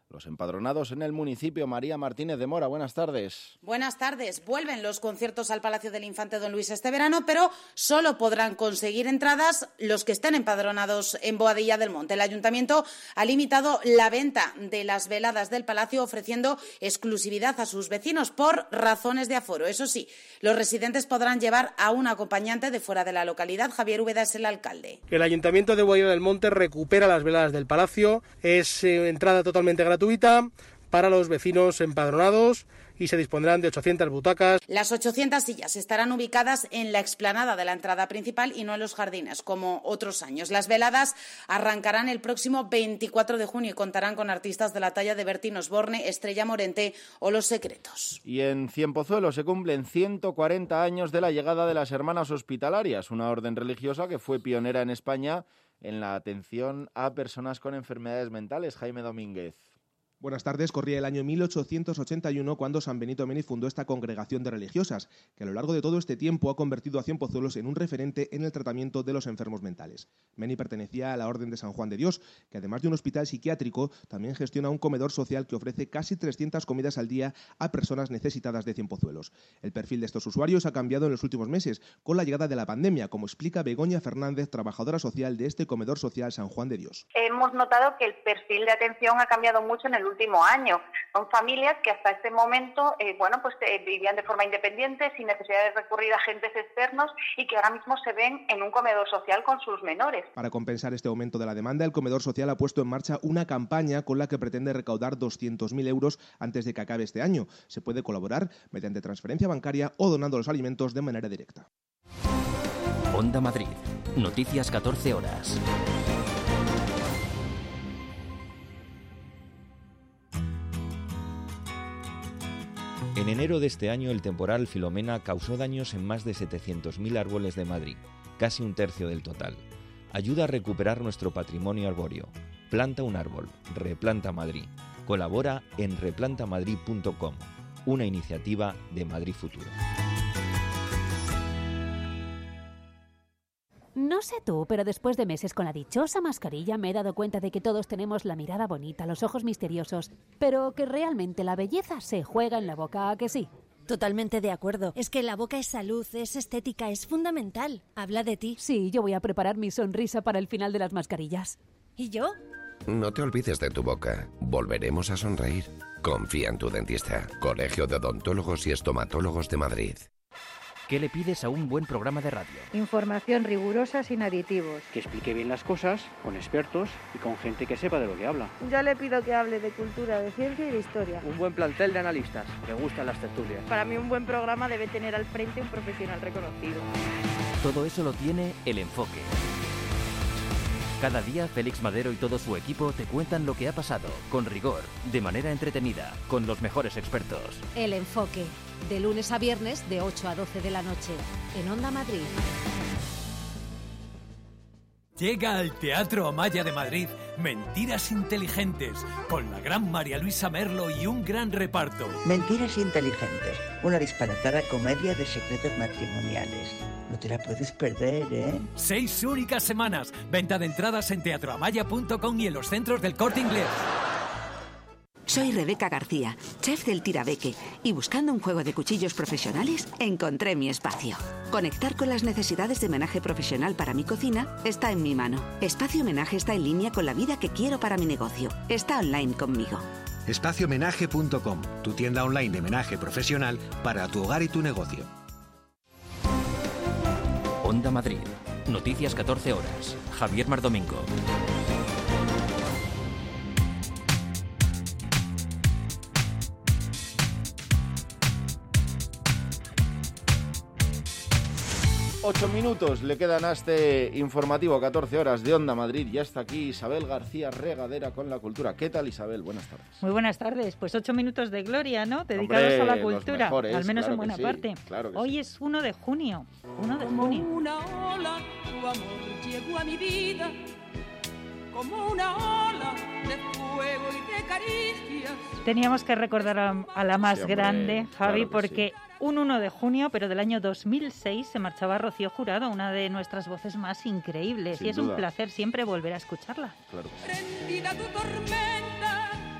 los empadronados en el municipio. María Martínez de Mora, buenas tardes. Buenas tardes. Vuelven los conciertos al Palacio del Infante Don Luis este verano, pero solo podrán conseguir entradas los que estén empadronados en Boadilla del Monte. El Ayuntamiento ha limitado la venta de las veladas del Palacio, ofreciendo exclusividad a sus vecinos por razones de aforo. Eso sí, los residentes podrán llevar a un acompañante de fuera de la localidad. Javier Úbeda es el alcalde. El Ayuntamiento de Boadilla del Monte recupera las veladas del Palacio. Es eh, entrada totalmente gratuita para los vecinos empadronados y se dispondrán de ochocientas butacas. Las ochocientas sillas estarán ubicadas en la explanada de la entrada principal y no en los jardines, como otros años. Las veladas arrancarán el próximo veinticuatro de junio y contarán con artistas de la talla de Bertín Osborne, Estrella Morente o Los Secretos. Y en Cienpozuelos se cumplen ciento cuarenta años de la llegada de las Hermanas Hospitalarias, una orden religiosa que fue pionera en España en la atención a personas con enfermedades mentales. Jaime Domínguez. Buenas tardes. Corría el año mil ochocientos ochenta y uno cuando San Benito Meni fundó esta congregación de religiosas, que a lo largo de todo este tiempo ha convertido a Cienpozuelos en un referente en el tratamiento de los enfermos mentales. Meni pertenecía a la Orden de San Juan de Dios, que además de un hospital psiquiátrico, también gestiona un comedor social que ofrece casi trescientas comidas al día a personas necesitadas de Cienpozuelos. El perfil de estos usuarios ha cambiado en los últimos meses, con la llegada de la pandemia, como explica Begoña Fernández, trabajadora social de este comedor social San Juan de Dios. Hemos notado que el perfil de atención ha cambiado mucho en el último año. Son familias que hasta este momento eh, bueno, pues eh, vivían de forma independiente, sin necesidad de recurrir a agentes externos y que ahora mismo se ven en un comedor social con sus menores. Para compensar este aumento de la demanda, el comedor social ha puesto en marcha una campaña con la que pretende recaudar doscientos mil euros antes de que acabe este año. Se puede colaborar mediante transferencia bancaria o donando los alimentos de manera directa. Onda Madrid. Noticias catorce horas. En enero de este año, el temporal Filomena causó daños en más de setecientos mil árboles de Madrid, casi un tercio del total. Ayuda a recuperar nuestro patrimonio arbóreo. Planta un árbol. Replanta Madrid. Colabora en replanta madrid punto com, una iniciativa de Madrid Futuro. No sé tú, pero después de meses con la dichosa mascarilla me he dado cuenta de que todos tenemos la mirada bonita, los ojos misteriosos, pero que realmente la belleza se juega en la boca, ¿a que sí? Totalmente de acuerdo. Es que la boca es salud, es estética, es fundamental. Habla de ti. Sí, yo voy a preparar mi sonrisa para el final de las mascarillas. ¿Y yo? No te olvides de tu boca. Volveremos a sonreír. Confía en tu dentista. Colegio de Odontólogos y Estomatólogos de Madrid. ¿Qué le pides a un buen programa de radio? Información rigurosa sin aditivos. Que explique bien las cosas, con expertos y con gente que sepa de lo que habla. Yo le pido que hable de cultura, de ciencia y de historia. Un buen plantel de analistas, que gustan las tertulias. Para mí un buen programa debe tener al frente un profesional reconocido. Todo eso lo tiene El Enfoque. Cada día Félix Madero y todo su equipo te cuentan lo que ha pasado, con rigor, de manera entretenida, con los mejores expertos. El Enfoque, de lunes a viernes de ocho a doce de la noche, en Onda Madrid. Llega al Teatro Amaya de Madrid Mentiras Inteligentes, con la gran María Luisa Merlo y un gran reparto. Mentiras Inteligentes, una disparatada comedia de secretos matrimoniales. No te la puedes perder, ¿eh? Seis únicas semanas. Venta de entradas en teatro amaya punto com y en los centros del Corte Inglés. Soy Rebeca García, chef del Tirabeque, y buscando un juego de cuchillos profesionales, encontré mi espacio. Conectar con las necesidades de menaje profesional para mi cocina está en mi mano. Espacio Menaje está en línea con la vida que quiero para mi negocio. Está online conmigo. espacio menaje punto com, tu tienda online de menaje profesional para tu hogar y tu negocio. Onda Madrid. Noticias catorce horas. Javier Mar Domingo. Ocho minutos le quedan a este informativo catorce horas de Onda Madrid. Ya está aquí Isabel García Regadera con la cultura. ¿Qué tal, Isabel? Buenas tardes. Muy buenas tardes. Pues ocho minutos de gloria, ¿no? Dedicados Hombre, a la cultura, mejores, al menos claro en buena sí, parte. Claro Hoy sí. Es uno de junio. uno de junio. Como una ola, tu amor llegó a mi vida. Como una ola de fuego y de caricias. Teníamos que recordar a, a la más sí, hombre, grande, Javi, claro porque sí. Un uno de junio, pero del año dos mil seis, se marchaba Rocío Jurado, una de nuestras voces más increíbles. Sin y es duda. Un placer siempre volver a escucharla. Claro. Prendida tu tormenta,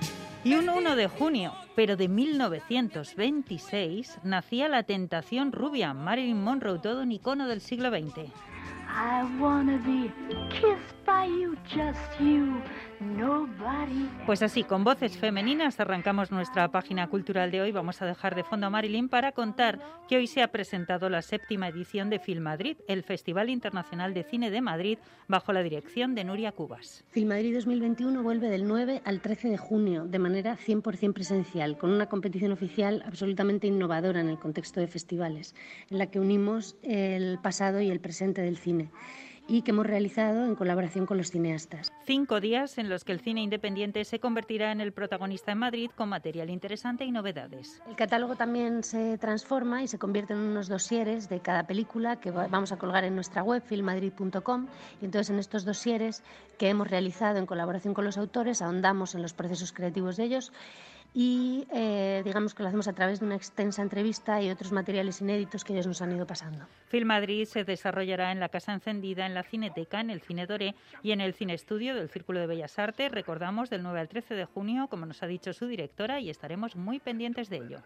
Y un uno de junio, pero de mil novecientos veintiséis, nacía La Tentación Rubia, Marilyn Monroe, todo un icono del siglo veinte. I wanna be kissed by you, just you, nobody. Pues así, con voces femeninas arrancamos nuestra página cultural de hoy. Vamos a dejar de fondo a Marilyn para contar que hoy se ha presentado la séptima edición de Filmadrid, el Festival Internacional de Cine de Madrid, bajo la dirección de Nuria Cubas. Filmadrid dos mil veintiuno vuelve del nueve al trece de junio, de manera cien por ciento presencial, con una competición oficial absolutamente innovadora en el contexto de festivales, en la que unimos el pasado y el presente del cine, y que hemos realizado en colaboración con los cineastas. Cinco días en los que el cine independiente se convertirá en el protagonista en Madrid, con material interesante y novedades. El catálogo también se transforma y se convierte en unos dosieres de cada película que vamos a colgar en nuestra web, filmadrid punto com, y entonces en estos dosieres que hemos realizado en colaboración con los autores ahondamos en los procesos creativos de ellos y eh, digamos que lo hacemos a través de una extensa entrevista y otros materiales inéditos que ellos nos han ido pasando. Filmadrid se desarrollará en la Casa Encendida, en la Cineteca, en el Cine Doré y en el Cine Estudio del Círculo de Bellas Artes, recordamos, del nueve al trece de junio, como nos ha dicho su directora, y estaremos muy pendientes de ello.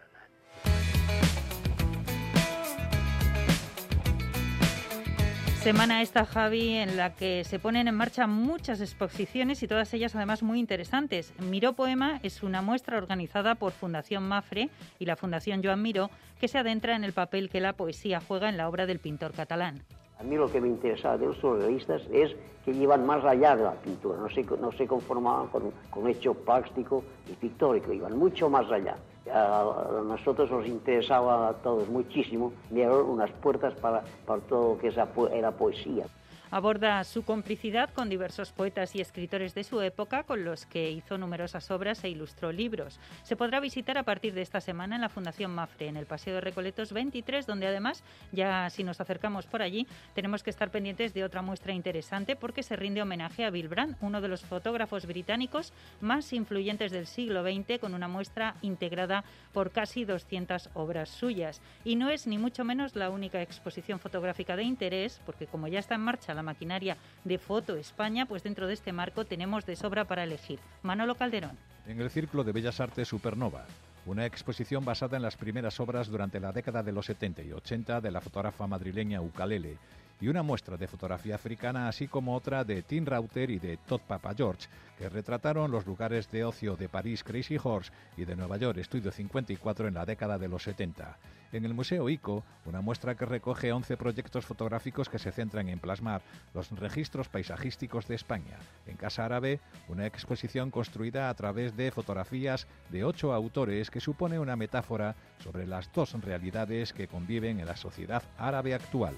Semana esta, Javi, en la que se ponen en marcha muchas exposiciones y todas ellas además muy interesantes. Miró Poema es una muestra organizada por Fundación Mafre y la Fundación Joan Miró, que se adentra en el papel que la poesía juega en la obra del pintor catalán. A mí lo que me interesaba de los surrealistas es que iban más allá de la pintura, no se, no se conformaban con un hecho plástico y pictórico, iban mucho más allá. A nosotros nos interesaba a todos muchísimo ver unas puertas para, para todo lo que era poesía. Aborda su complicidad con diversos poetas y escritores de su época, con los que hizo numerosas obras e ilustró libros. Se podrá visitar a partir de esta semana en la Fundación Mafre, en el Paseo de Recoletos veintitrés, donde además, ya si nos acercamos por allí, tenemos que estar pendientes de otra muestra interesante, porque se rinde homenaje a Bill Brandt, uno de los fotógrafos británicos más influyentes del siglo veinte, con una muestra integrada por casi doscientas obras suyas. Y no es ni mucho menos la única exposición fotográfica de interés, porque como ya está en marcha la maquinaria de Foto España, pues dentro de este marco tenemos de sobra para elegir. Manolo Calderón. En el Círculo de Bellas Artes Supernova, una exposición basada en las primeras obras durante la década de los setenta y ochenta de la fotógrafa madrileña Ukalele, y una muestra de fotografía africana, así como otra de Tim Rauter y de Todd Papa George, que retrataron los lugares de ocio de París Crazy Horse y de Nueva York Estudio cincuenta y cuatro en la década de los setenta. En el Museo ICO, una muestra que recoge once proyectos fotográficos que se centran en plasmar los registros paisajísticos de España. En Casa Árabe, una exposición construida a través de fotografías de ocho autores que supone una metáfora sobre las dos realidades que conviven en la sociedad árabe actual.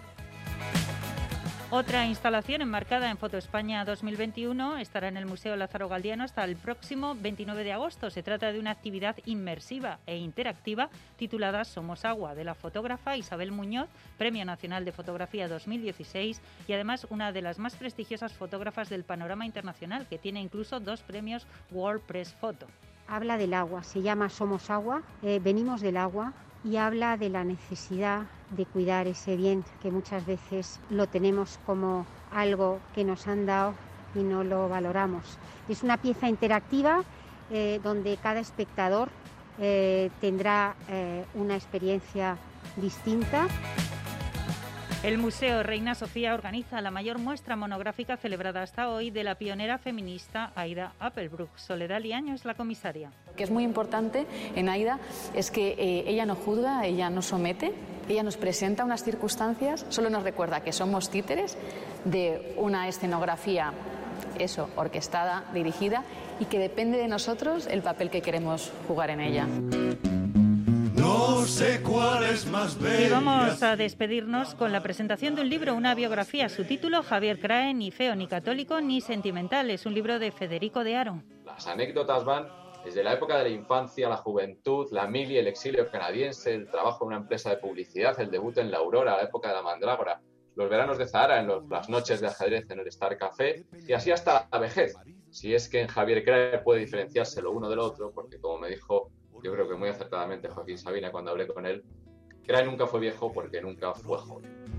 Otra instalación enmarcada en Foto España dos mil veintiuno estará en el Museo Lázaro Galdiano hasta el próximo veintinueve de agosto. Se trata de una actividad inmersiva e interactiva titulada Somos Agua, de la fotógrafa Isabel Muñoz, Premio Nacional de Fotografía dos mil dieciséis, y además una de las más prestigiosas fotógrafas del panorama internacional, que tiene incluso dos premios World Press Photo. Habla del agua, se llama Somos Agua, eh, venimos del agua, y habla de la necesidad de cuidar ese bien que muchas veces lo tenemos como algo que nos han dado y no lo valoramos. Es una pieza interactiva eh, donde cada espectador eh, tendrá eh, una experiencia distinta. El Museo Reina Sofía organiza la mayor muestra monográfica celebrada hasta hoy de la pionera feminista Aida Appelbrook. Soledad Liaño es la comisaria. Lo que es muy importante en Aida es que eh, ella no juzga, ella no somete, ella nos presenta unas circunstancias, solo nos recuerda que somos títeres de una escenografía, eso, orquestada, dirigida, y que depende de nosotros el papel que queremos jugar en ella. No sé cuál es más bella. Y vamos a despedirnos con la presentación de un libro, una biografía. Su título, Javier Crae, ni feo, ni católico, ni sentimental. Es un libro de Federico de Haro. Las anécdotas van desde la época de la infancia, la juventud, la mili, el exilio canadiense, el trabajo en una empresa de publicidad, el debut en La Aurora, la época de la mandrágora, los veranos de Zahara, en los, las noches de ajedrez en el Star Café, y así hasta la vejez. Si es que en Javier Crae puede diferenciarse lo uno del otro, porque como me dijo, yo creo que muy acertadamente Joaquín Sabina cuando hablé con él, Crae nunca fue viejo porque nunca fue joven.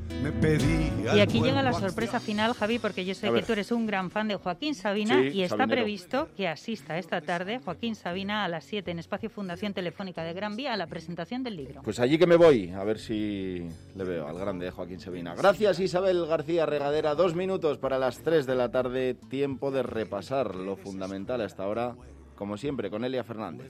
Me pedí y aquí llega la sorpresa final, Javi, porque yo sé que tú eres un gran fan de Joaquín Sabina, sí, y está Sabinero. Previsto que asista esta tarde Joaquín Sabina a las siete en Espacio Fundación Telefónica de Gran Vía a la presentación del libro. Pues allí que me voy, a ver si le veo al grande Joaquín Sabina. Gracias, Isabel García Regadera. Dos minutos para las tres de la tarde, tiempo de repasar lo fundamental hasta ahora, como siempre, con Elia Fernández.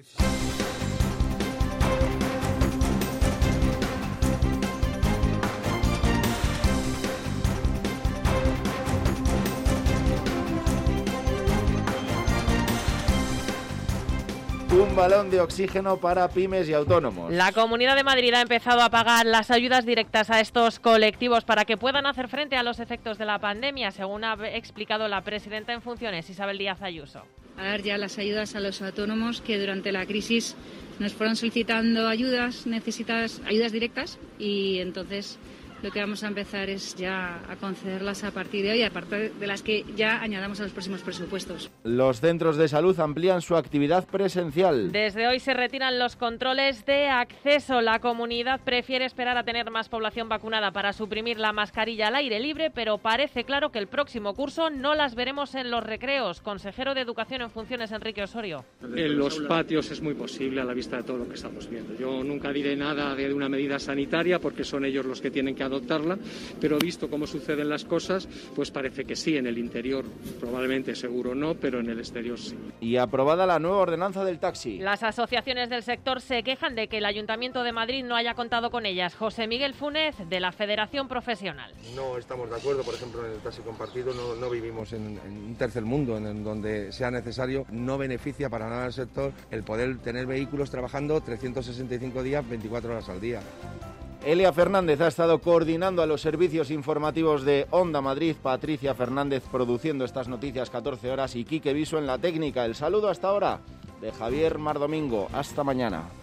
Un balón de oxígeno para pymes y autónomos. La Comunidad de Madrid ha empezado a pagar las ayudas directas a estos colectivos para que puedan hacer frente a los efectos de la pandemia, según ha explicado la presidenta en funciones, Isabel Díaz Ayuso. A dar ya las ayudas a los autónomos que durante la crisis nos fueron solicitando ayudas, necesitas ayudas directas, y entonces lo que vamos a empezar es ya a concederlas a partir de hoy, aparte de las que ya añadamos a los próximos presupuestos. Los centros de salud amplían su actividad presencial. Desde hoy se retiran los controles de acceso. La comunidad prefiere esperar a tener más población vacunada para suprimir la mascarilla al aire libre, pero parece claro que el próximo curso no las veremos en los recreos. Consejero de Educación en funciones, Enrique Osorio. En los patios es muy posible, a la vista de todo lo que estamos viendo. Yo nunca diré nada de una medida sanitaria porque son ellos los que tienen que adoptarla, pero visto cómo suceden las cosas, pues parece que sí. En el interior probablemente seguro no, pero en el exterior sí. Y aprobada la nueva ordenanza del taxi. Las asociaciones del sector se quejan de que el Ayuntamiento de Madrid no haya contado con ellas. José Miguel Funes, de la Federación Profesional. No estamos de acuerdo, por ejemplo, en el taxi compartido no, no vivimos en, en un tercer mundo en, en donde sea necesario. No beneficia para nada al sector el poder tener vehículos trabajando trescientos sesenta y cinco días, veinticuatro horas al día. Elia Fernández ha estado coordinando a los servicios informativos de Onda Madrid, Patricia Fernández produciendo estas noticias catorce horas y Quique Viso en la técnica. El saludo hasta ahora de Javier Mardomingo. Hasta mañana.